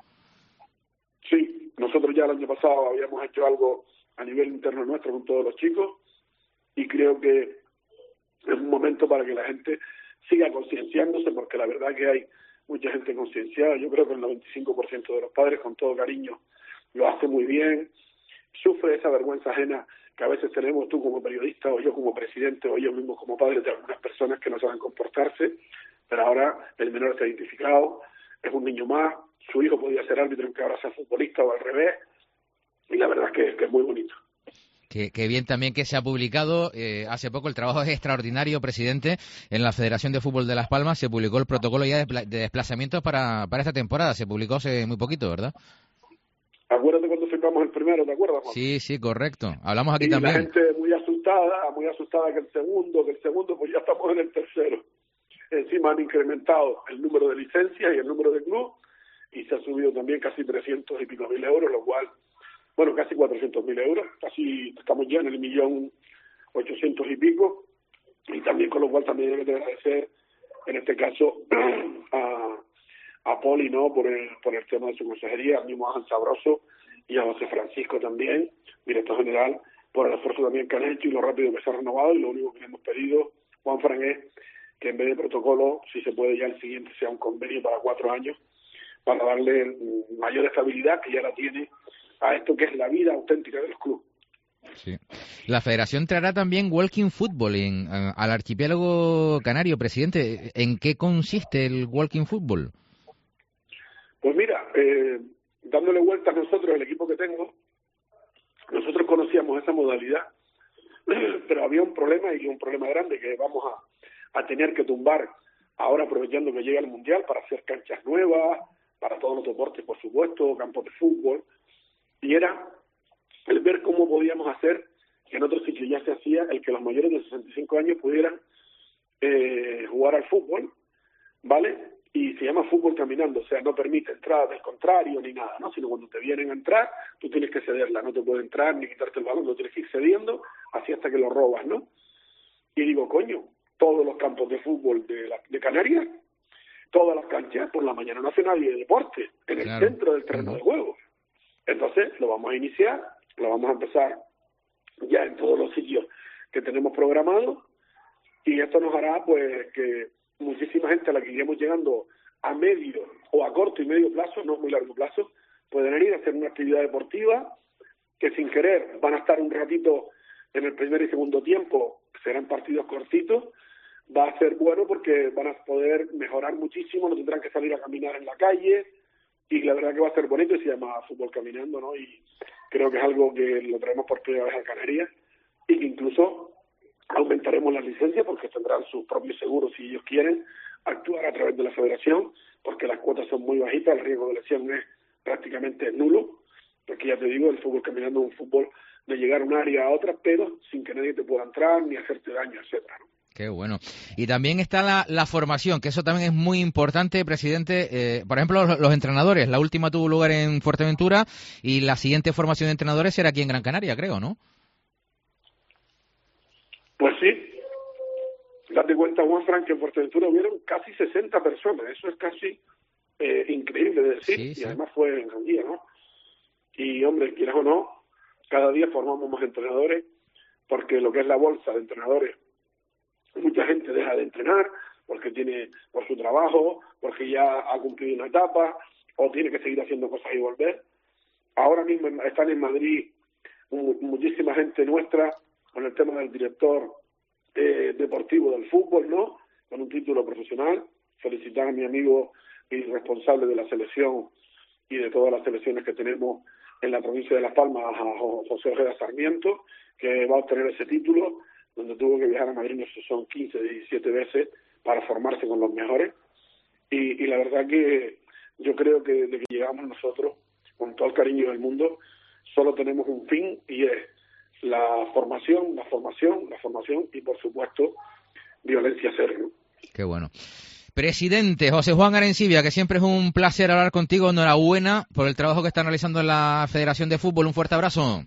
Sí, nosotros ya el año pasado habíamos hecho algo a nivel interno nuestro con todos los chicos y creo que es un momento para que la gente siga concienciándose, porque la verdad que hay mucha gente concienciada. Yo creo que el 95% de los padres, con todo cariño, lo hace muy bien. Sufre esa vergüenza ajena que a veces tenemos tú como periodista, o yo como presidente, o yo mismo como padre, de algunas personas que no saben comportarse, pero ahora el menor está identificado, es un niño más, su hijo podía ser árbitro aunque ahora sea futbolista o al revés, y la verdad es que es muy bonito. Qué bien también que se ha publicado hace poco, el trabajo es extraordinario, presidente, en la Federación de Fútbol de Las Palmas se publicó el protocolo ya de desplazamientos para esta temporada, se publicó hace muy poquito, ¿verdad? Acuérdate cuando firmamos el primero, ¿te acuerdas, Juan? Sí, correcto, hablamos aquí y también. La gente muy asustada que el segundo, pues ya estamos en el tercero. Encima han incrementado el número de licencias y el número de club, y se ha subido también casi 300 y pico mil euros, lo cual... Bueno, casi 400.000 euros, casi estamos ya en el 1.800.000 y pico, y también con lo cual también hay que agradecer, en este caso, a Poli, ¿no?, por el tema de su consejería, al mismo Ángel Sabroso y a José Francisco también, director general, por el esfuerzo también que han hecho y lo rápido que se ha renovado, y lo único que le hemos pedido, Juan Fran, es que en vez de protocolo, si se puede ya el siguiente sea un convenio para 4 años, para darle mayor estabilidad, que ya la tiene, a esto que es la vida auténtica de los clubes. Sí. La Federación traerá también Walking Football al archipiélago canario, presidente. ¿En qué consiste el Walking Football? Pues mira, dándole vueltas nosotros, el equipo que tengo, nosotros conocíamos esa modalidad, pero había un problema, y un problema grande, que vamos a tener que tumbar ahora, aprovechando que llega el Mundial, para hacer canchas nuevas, para todos los deportes, por supuesto, campos de fútbol. Y era el ver cómo podíamos hacer, que en otros sitios ya se hacía, el que los mayores de 65 años pudieran jugar al fútbol, ¿vale? Y se llama fútbol caminando, o sea, no permite entrada del contrario ni nada, ¿no? Sino cuando te vienen a entrar, tú tienes que cederla, no te puede entrar ni quitarte el balón, lo tienes que ir cediendo, así hasta que lo robas, ¿no? Y digo, coño, todos los campos de fútbol de Canarias, todas las canchas, por la mañana no hace nadie de deporte, en el centro del terreno de juego. Entonces lo vamos a iniciar, lo vamos a empezar ya en todos los sitios que tenemos programados, y esto nos hará pues que muchísima gente a la que iremos llegando a medio o a corto y medio plazo, no muy largo plazo, pueden ir a hacer una actividad deportiva que sin querer van a estar un ratito en el primer y segundo tiempo, serán partidos cortitos, va a ser bueno porque van a poder mejorar muchísimo, no tendrán que salir a caminar en la calle, y la verdad que va a ser bonito, y se llama fútbol caminando, ¿no? Y creo que es algo que lo traemos por primera vez a Canarias, y que incluso aumentaremos las licencias porque tendrán sus propios seguros si ellos quieren actuar a través de la federación, porque las cuotas son muy bajitas, el riesgo de lesión es prácticamente nulo, porque ya te digo, el fútbol caminando es un fútbol de llegar a un área a otra, pero sin que nadie te pueda entrar ni hacerte daño, etcétera, ¿no? Qué bueno. Y también está la formación, que eso también es muy importante, presidente. Por ejemplo, los entrenadores. La última tuvo lugar en Fuerteventura y la siguiente formación de entrenadores será aquí en Gran Canaria, creo, ¿no? Pues sí. Date cuenta, Juanfran, que en Fuerteventura hubieron casi 60 personas. Eso es casi increíble de decir. Sí, sí. Y además fue en un día, ¿no? Y, hombre, quieras o no, cada día formamos más entrenadores, porque lo que es la bolsa de entrenadores, mucha gente deja de entrenar porque tiene por su trabajo, porque ya ha cumplido una etapa o tiene que seguir haciendo cosas y volver. Ahora mismo están en Madrid muchísima gente nuestra con el tema del director deportivo del fútbol, ¿no? Con un título profesional. Felicitar a mi amigo y responsable de la selección y de todas las selecciones que tenemos en la provincia de Las Palmas, a José Ojeda Sarmiento, que va a obtener ese título, donde tuvo que viajar a Madrid, no sé, son 15, 17 veces para formarse con los mejores. Y la verdad que yo creo que desde que llegamos nosotros, con todo el cariño del mundo, solo tenemos un fin, y es la formación y, por supuesto, violencia cero, ¿no? Qué bueno. Presidente José Juan Arencibia, que siempre es un placer hablar contigo. Enhorabuena por el trabajo que están realizando en la Federación de Fútbol. Un fuerte abrazo.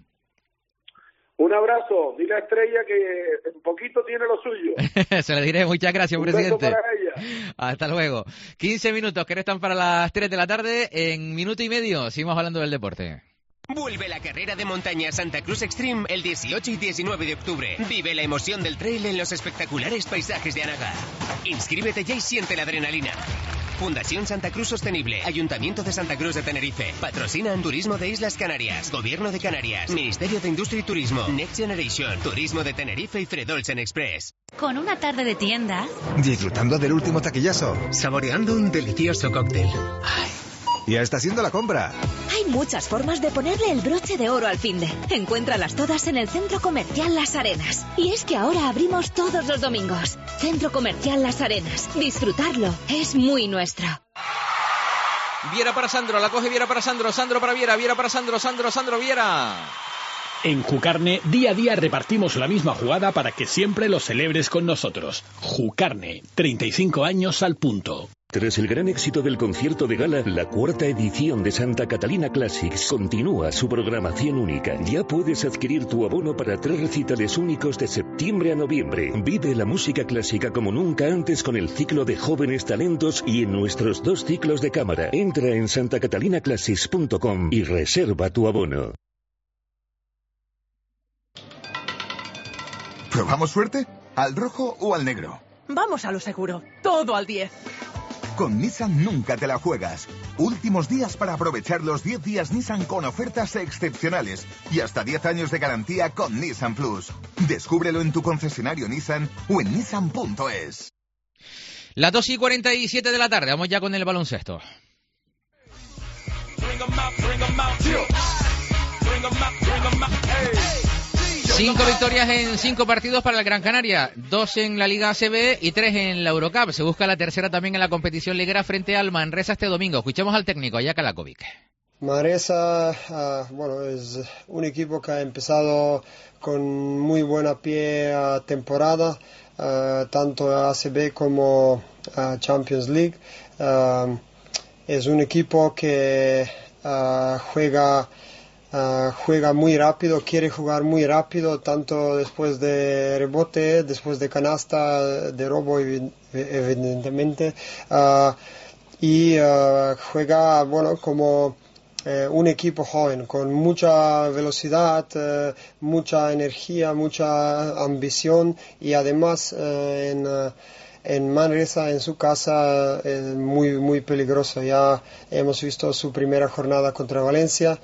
Un abrazo. Dile a Estrella que en poquito tiene lo suyo. Se le diré. Muchas gracias, un presidente. Beso para ella. Hasta luego. 15 minutos que restan para las 3 de la tarde. En minuto y medio seguimos hablando del deporte. Vuelve la carrera de montaña Santa Cruz Extreme el 18 y 19 de octubre. Vive la emoción del trail en los espectaculares paisajes de Anaga. Inscríbete ya y siente la adrenalina. Fundación Santa Cruz Sostenible, Ayuntamiento de Santa Cruz de Tenerife, patrocinan Turismo de Islas Canarias, Gobierno de Canarias, Ministerio de Industria y Turismo, Next Generation, Turismo de Tenerife y Fredolsen Express. Con una tarde de tiendas, disfrutando del último taquillazo, saboreando un delicioso cóctel. Ay. Ya está haciendo la compra. Hay muchas formas de ponerle el broche de oro al finde. Encuéntralas todas en el Centro Comercial Las Arenas. Y es que ahora abrimos todos los domingos. Centro Comercial Las Arenas. Disfrutarlo es muy nuestro. Viera para Sandro, la coge Viera para Sandro, Sandro para Viera, Viera para Sandro, Sandro Viera. En Jucarne, día a día repartimos la misma jugada para que siempre lo celebres con nosotros. Jucarne, 35 años al punto. Tras el gran éxito del concierto de gala, la cuarta edición de Santa Catalina Classics continúa su programación única. Ya puedes adquirir tu abono para 3 recitales únicos de septiembre a noviembre. Vive la música clásica como nunca antes con el ciclo de jóvenes talentos y en nuestros 2 ciclos de cámara. Entra en santacatalinaclassics.com y reserva tu abono. ¿Probamos suerte? ¿Al rojo o al negro? Vamos a lo seguro. Todo al 10. Con Nissan nunca te la juegas. Últimos días para aprovechar los 10 días Nissan con ofertas excepcionales y hasta 10 años de garantía con Nissan Plus. Descúbrelo en tu concesionario Nissan o en nissan.es. Las 2:47 de la tarde, vamos ya con el baloncesto. 5 victorias en 5 partidos para el Gran Canaria, 2 en la Liga ACB y 3 en la Eurocup. Se busca la tercera también en la competición liguera frente al Manresa este domingo. Escuchemos al técnico, Ayaka Lakovic. Manresa, es un equipo que ha empezado con muy buena pie temporada, tanto ACB como Champions League. Es un equipo que juega muy rápido, quiere jugar muy rápido, tanto después de rebote, después de canasta, de robo evidentemente, y juega como un equipo joven, con mucha velocidad, mucha energía, mucha ambición, y además en Manresa, en su casa, es muy peligroso. Ya hemos visto su primera jornada contra Valencia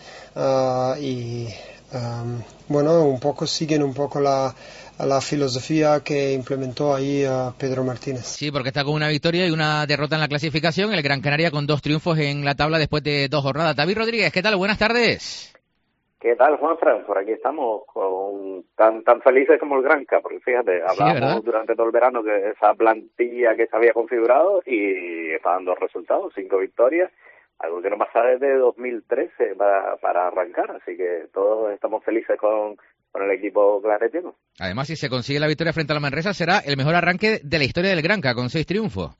siguen un poco la filosofía que implementó ahí Pedro Martínez. Sí, porque está con una victoria y una derrota en la clasificación. El Gran Canaria con 2 triunfos en la tabla después de 2 jornadas. David Rodríguez, ¿qué tal? Buenas tardes. ¿Qué tal, Juanfran? Por aquí estamos tan felices como el Granca, porque fíjate, hablábamos durante todo el verano que esa plantilla que se había configurado y está dando resultados, 5 victorias, algo que no pasa desde 2013 para arrancar, así que todos estamos felices con el equipo claretiano. Además, si se consigue la victoria frente a la Manresa, será el mejor arranque de la historia del Granca, con 6 triunfos.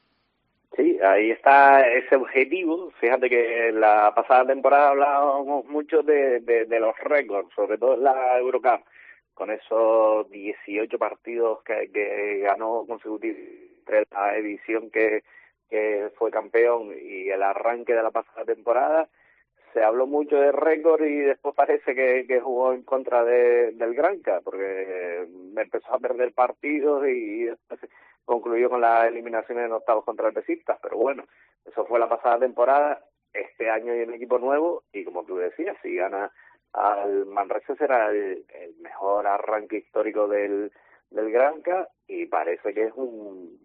Sí, ahí está ese objetivo. Fíjate que en la pasada temporada hablábamos mucho de los récords, sobre todo en la Eurocup, con esos 18 partidos que ganó consecutivamente la edición que fue campeón y el arranque de la pasada temporada. Se habló mucho de récord y después parece que jugó en contra del Granca, porque empezó a perder partidos y después concluyó con la eliminación en octavos contra el Besiktas. Pero bueno, eso fue la pasada temporada. Este año hay un equipo nuevo y, como tú decías, si gana al Manresa será el mejor arranque histórico del Granca, y parece que es un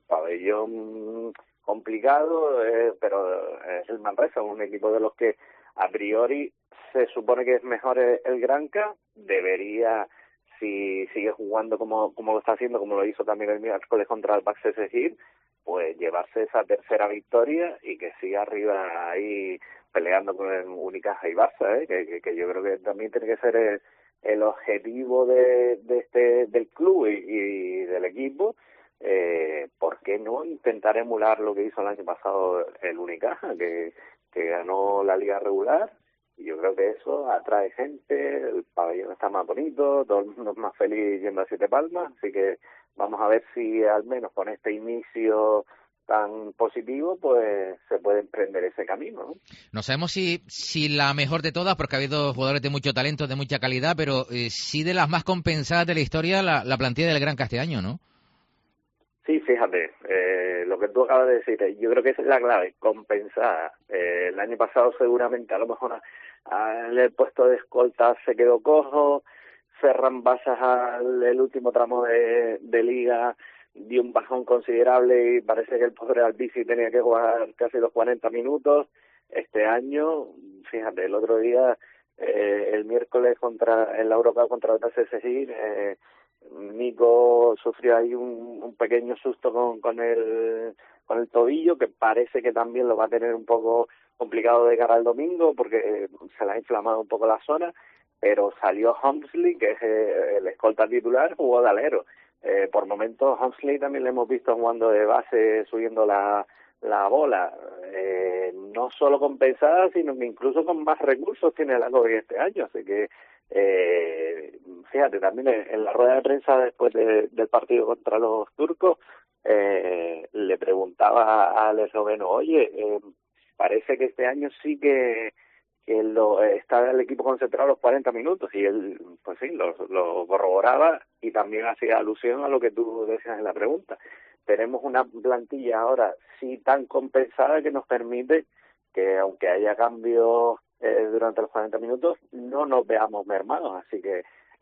pabellón complicado, pero es el Manresa, un equipo de los que a priori se supone que es mejor el Granca. Debería, si sigue jugando como lo está haciendo, como lo hizo también el miércoles contra el Baxi Seguir, pues llevarse esa tercera victoria y que siga arriba ahí peleando con el Unicaja y Barça, que yo creo que también tiene que ser el objetivo del club y del equipo. ¿Por qué no intentar emular lo que hizo el año pasado el Unicaja, que ganó la liga regular? Y yo creo que eso atrae gente, el pabellón está más bonito, todo el mundo es más feliz yendo a Siete Palmas, así que vamos a ver si al menos con este inicio tan positivo, pues se puede emprender ese camino, ¿no? No sabemos si la mejor de todas, porque ha habido jugadores de mucho talento, de mucha calidad, pero sí de las más compensadas de la historia, la plantilla del Granca este año, ¿no? Sí, fíjate, lo que tú acabas de decir, yo creo que esa es la clave, compensada. El año pasado seguramente a lo mejor en el puesto de escolta se quedó cojo, Ferran Basas el último tramo de liga dio un bajón considerable y parece que el pobre Albici tenía que jugar casi los 40 minutos. Este año, fíjate, el otro día, el miércoles en la Eurocup contra el Seguir, Nico sufrió ahí un pequeño susto con el tobillo, que parece que también lo va a tener un poco complicado de cara al domingo porque se le ha inflamado un poco la zona, pero salió Humsley, que es el escolta titular, jugó de alero. Por momentos Humsley también le hemos visto jugando de base, subiendo la bola, no solo compensada, sino que incluso con más recursos tiene la Covid este año, así que fíjate, también en la rueda de prensa después del partido contra los turcos, le preguntaba al esloveno, oye, parece que este año sí que está el equipo concentrado los 40 minutos, y él, pues sí, lo corroboraba y también hacía alusión a lo que tú decías en la pregunta. Tenemos una plantilla ahora sí tan compensada que nos permite que, aunque haya cambios durante los 40 minutos, no nos veamos mermados, así que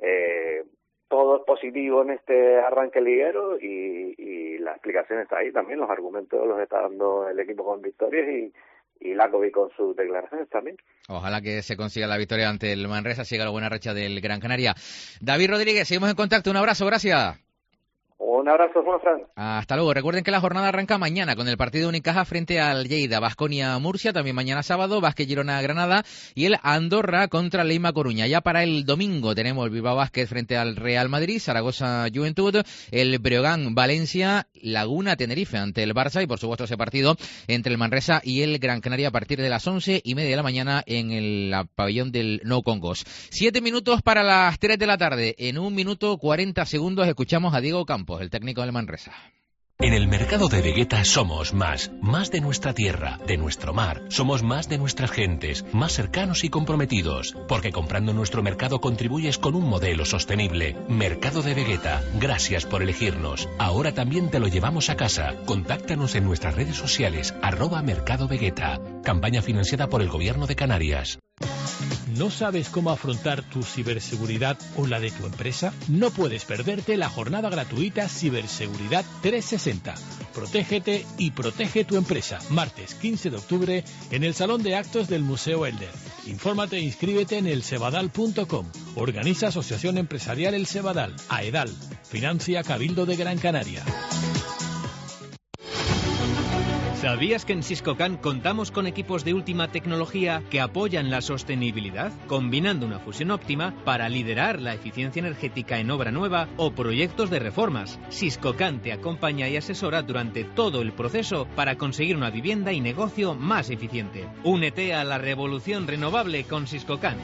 todo es positivo en este arranque liguero y la explicación está ahí también, los argumentos los está dando el equipo con victorias y Lakovic con sus declaraciones también. Ojalá que se consiga la victoria ante el Manresa, siga la buena racha del Gran Canaria. David Rodríguez, seguimos en contacto, un abrazo, gracias. Un abrazo, Juan Fran. Hasta luego. Recuerden que la jornada arranca mañana con el partido Unicaja frente al Lleida, Baskonia Murcia, también mañana sábado, Vázquez Girona Granada y el Andorra contra Leima Coruña. Ya para el domingo tenemos el Bilbao Basket frente al Real Madrid, Zaragoza Juventud, el Breogán Valencia, Laguna Tenerife ante el Barça y por supuesto ese partido entre el Manresa y el Gran Canaria a partir de las 11:30 de la mañana en el pabellón del Nou Congos. 7 minutos para las 3 de la tarde. En 1 minuto 40 segundos escuchamos a Diego Campos, el técnico del Manresa. En el mercado de Vegueta somos más de nuestra tierra, de nuestro mar, somos más de nuestras gentes, más cercanos y comprometidos, porque comprando en nuestro mercado contribuyes con un modelo sostenible. Mercado de Vegueta, gracias por elegirnos. Ahora también te lo llevamos a casa. Contáctanos en nuestras redes sociales, @Mercado Vegueta. Campaña financiada por el Gobierno de Canarias. ¿No sabes cómo afrontar tu ciberseguridad o la de tu empresa? No puedes perderte la jornada gratuita Ciberseguridad 360. Protégete y protege tu empresa. Martes 15 de octubre en el Salón de Actos del Museo Elder. Infórmate e inscríbete en elsebadal.com. Organiza Asociación Empresarial El Sebadal. AEDAL. Financia Cabildo de Gran Canaria. ¿Sabías que en Siscocan contamos con equipos de última tecnología que apoyan la sostenibilidad, combinando una fusión óptima para liderar la eficiencia energética en obra nueva o proyectos de reformas? Siscocan te acompaña y asesora durante todo el proceso para conseguir una vivienda y negocio más eficiente. Únete a la revolución renovable con Siscocan.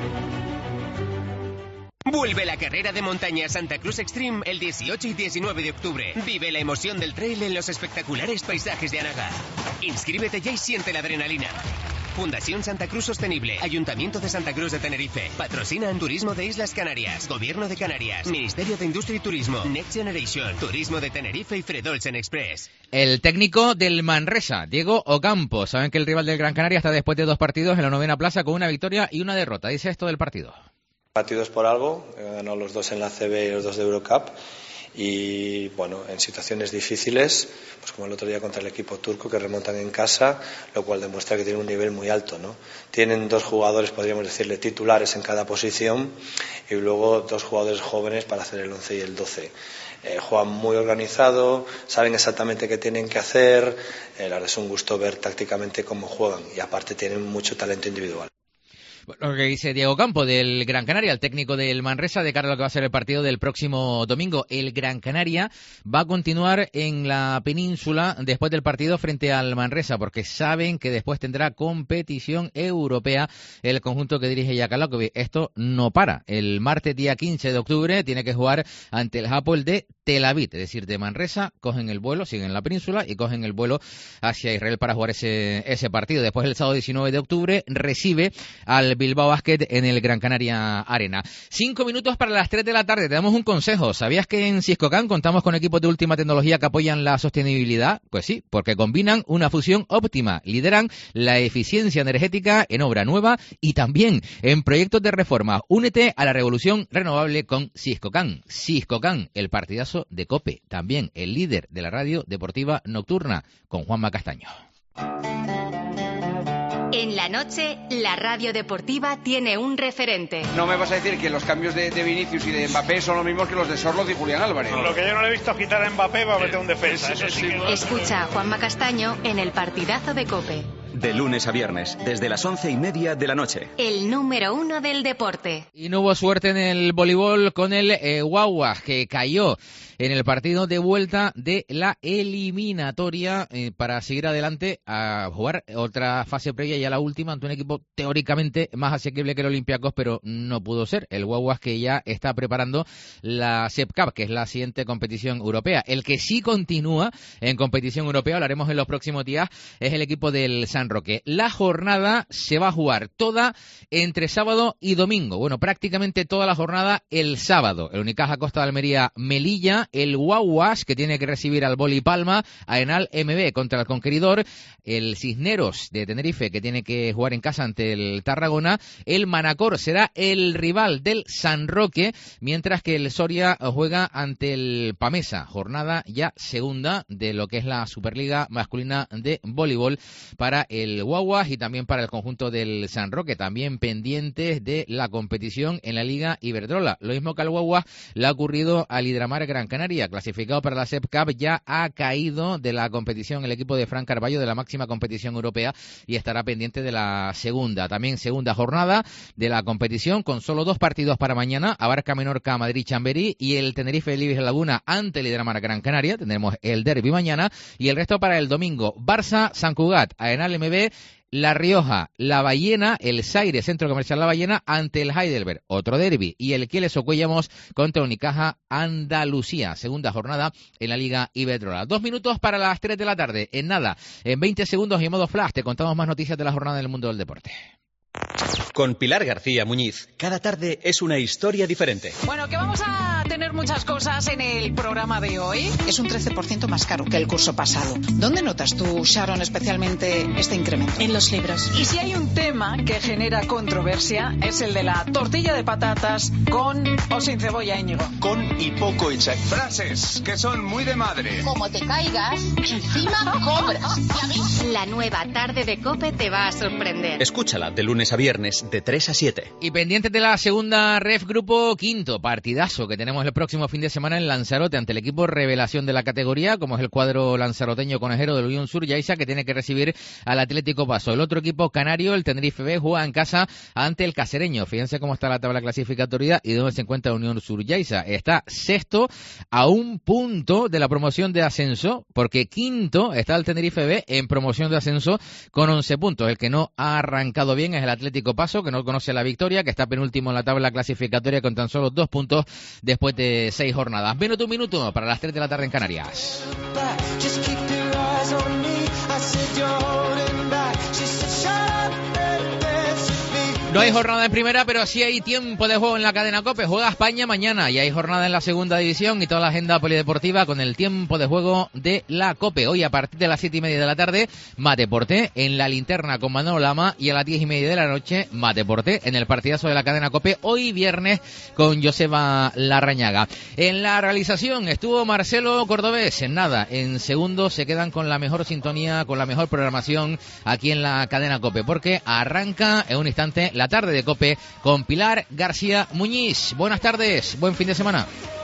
Vuelve la carrera de montaña Santa Cruz Extreme el 18 y 19 de octubre. Vive la emoción del trail en los espectaculares paisajes de Anaga. Inscríbete ya y siente la adrenalina. Fundación Santa Cruz Sostenible, Ayuntamiento de Santa Cruz de Tenerife, patrocinan Turismo de Islas Canarias, Gobierno de Canarias, Ministerio de Industria y Turismo, Next Generation, Turismo de Tenerife y Fredolsen Express. El técnico del Manresa, Diego Ocampo. Saben que el rival del Gran Canaria está después de 2 partidos en la 9ª plaza con una victoria y una derrota. Dice esto del partido. Partidos por algo, ganó los 2 en la CB y los 2 de Eurocup y bueno, en situaciones difíciles, pues como el otro día contra el equipo turco que remontan en casa, lo cual demuestra que tienen un nivel muy alto, ¿no? Tienen 2 jugadores, podríamos decirle, titulares en cada posición y luego 2 jugadores jóvenes para hacer el 11 y el 12. Juegan muy organizado, saben exactamente qué tienen que hacer, la verdad es un gusto ver tácticamente cómo juegan y aparte tienen mucho talento individual. Lo que dice Diego Campo del Gran Canaria, el técnico del Manresa, de cara a lo que va a ser el partido del próximo domingo. El Gran Canaria va a continuar en la península después del partido frente al Manresa, porque saben que después tendrá competición europea el conjunto que dirige Jakalakovic. Esto no para. El martes día 15 de octubre tiene que jugar ante el Hapoel de Tel Aviv, es decir, de Manresa, cogen el vuelo, siguen en la península y cogen el vuelo hacia Israel para jugar ese partido. Después el sábado 19 de octubre recibe al Bilbao Basket en el Gran Canaria Arena. 5 minutos para las 3 de la tarde. Te damos un consejo. ¿Sabías que en Siscocan contamos con equipos de última tecnología que apoyan la sostenibilidad? Pues sí, porque combinan una fusión óptima, lideran la eficiencia energética en obra nueva y también en proyectos de reforma. Únete a la revolución renovable con Siscocan. Siscocan, el partidazo de COPE, también el líder de la radio deportiva nocturna, con Juanma Castaño. En la noche, la radio deportiva tiene un referente. No me vas a decir que los cambios de Vinicius y de Mbappé son los mismos que los de Sorloz y Julián Álvarez. Lo que yo no le he visto quitar a Mbappé va a meter un defensa. Eso sí que... Escucha a Juanma Castaño en el partidazo de COPE. De lunes a viernes, desde las 11:30 de la noche. El número 1 del deporte. Y no hubo suerte en el voleibol con el Guaguas, que cayó en el partido de vuelta de la eliminatoria para seguir adelante a jugar otra fase previa, ya la última, ante un equipo teóricamente más asequible que el Olympiacos, pero no pudo ser. El Guaguas, que ya está preparando la SEP Cup, que es la siguiente competición europea. El que sí continúa en competición europea, hablaremos en los próximos días, es el equipo del San Roque. La jornada se va a jugar toda entre sábado y domingo. Bueno, prácticamente toda la jornada el sábado. El Unicaja Costa de Almería Melilla, el Guaguas, que tiene que recibir al Boli Palma, Aenal MB contra el Conqueridor, el Cisneros de Tenerife, que tiene que jugar en casa ante el Tarragona, el Manacor será el rival del San Roque, mientras que el Soria juega ante el Pamesa. Jornada ya segunda de lo que es la Superliga masculina de voleibol para el Guaguas y también para el conjunto del San Roque, también pendientes de la competición en la Liga Iberdrola. Lo mismo que al Guaguas le ha ocurrido al Hidramar Gran Canaria, clasificado para la SEP Cup, ya ha caído de la competición el equipo de Fran Carballo, de la máxima competición europea, y estará pendiente de la segunda. También segunda jornada de la competición, con solo 2 partidos para mañana: Abarca Menorca, Madrid Chamberí, y el Tenerife Libis Laguna ante el Hidramar Gran Canaria. Tendremos el derbi mañana, y el resto para el domingo: Barça, San Cugat, Aenal MB, La Rioja, La Ballena, el Saire, Centro Comercial La Ballena, ante el Heidelberg, otro derbi, y el Quieles Ocuellamos contra Unicaja Andalucía, segunda jornada en la Liga Iberdrola. 2 minutos para las 3 de la tarde. En nada, en 20 segundos y en modo flash, te contamos más noticias de la jornada del mundo del deporte. Con Pilar García Muñiz, cada tarde es una historia diferente. Bueno, que vamos a tener muchas cosas en el programa de hoy. Es un 13% más caro que el curso pasado. ¿Dónde notas tú, Sharon, especialmente este incremento? En los libros. Y si hay un tema que genera controversia, es el de la tortilla de patatas con o sin cebolla, Íñigo. Con y poco hecha. Frases que son muy de madre. Como te caigas, encima cobras. ¿Ya ves? La nueva tarde de COPE te va a sorprender. Escúchala de lunes a viernes de 3 a 7. Y pendientes de la segunda ref grupo quinto, partidazo que tenemos el próximo fin de semana en Lanzarote ante el equipo revelación de la categoría, como es el cuadro lanzaroteño conejero del Unión Sur Yaiza, que tiene que recibir al Atlético Paso. El otro equipo canario, el Tenerife B, juega en casa ante el Cacereño. Fíjense cómo está la tabla clasificatoria y dónde se encuentra Unión Sur Yaiza. Está sexto a un punto de la promoción de ascenso, porque quinto está el Tenerife B en promoción de ascenso con 11 puntos. El que no ha arrancado bien es el Atlético Paso, que no conoce la victoria, que está penúltimo en la tabla clasificatoria con tan solo 2 puntos después de 6 jornadas. Menos de un minuto para las 3 de la tarde en Canarias. No hay jornada en primera, pero sí hay tiempo de juego en la cadena COPE. Juega España mañana y hay jornada en la segunda división y toda la agenda polideportiva con el tiempo de juego de la COPE. Hoy a partir de las 7:30 de la tarde, Mateporté en la linterna con Manolo Lama, y a las 10:30 de la noche, Mateporté en el partidazo de la cadena COPE. Hoy viernes con Joseba Larrañaga. En la realización estuvo Marcelo Cordobés. En nada, en segundo se quedan con la mejor sintonía, con la mejor programación aquí en la cadena COPE, porque arranca en un instante la tarde de COPE con Pilar García Muñiz. Buenas tardes, buen fin de semana.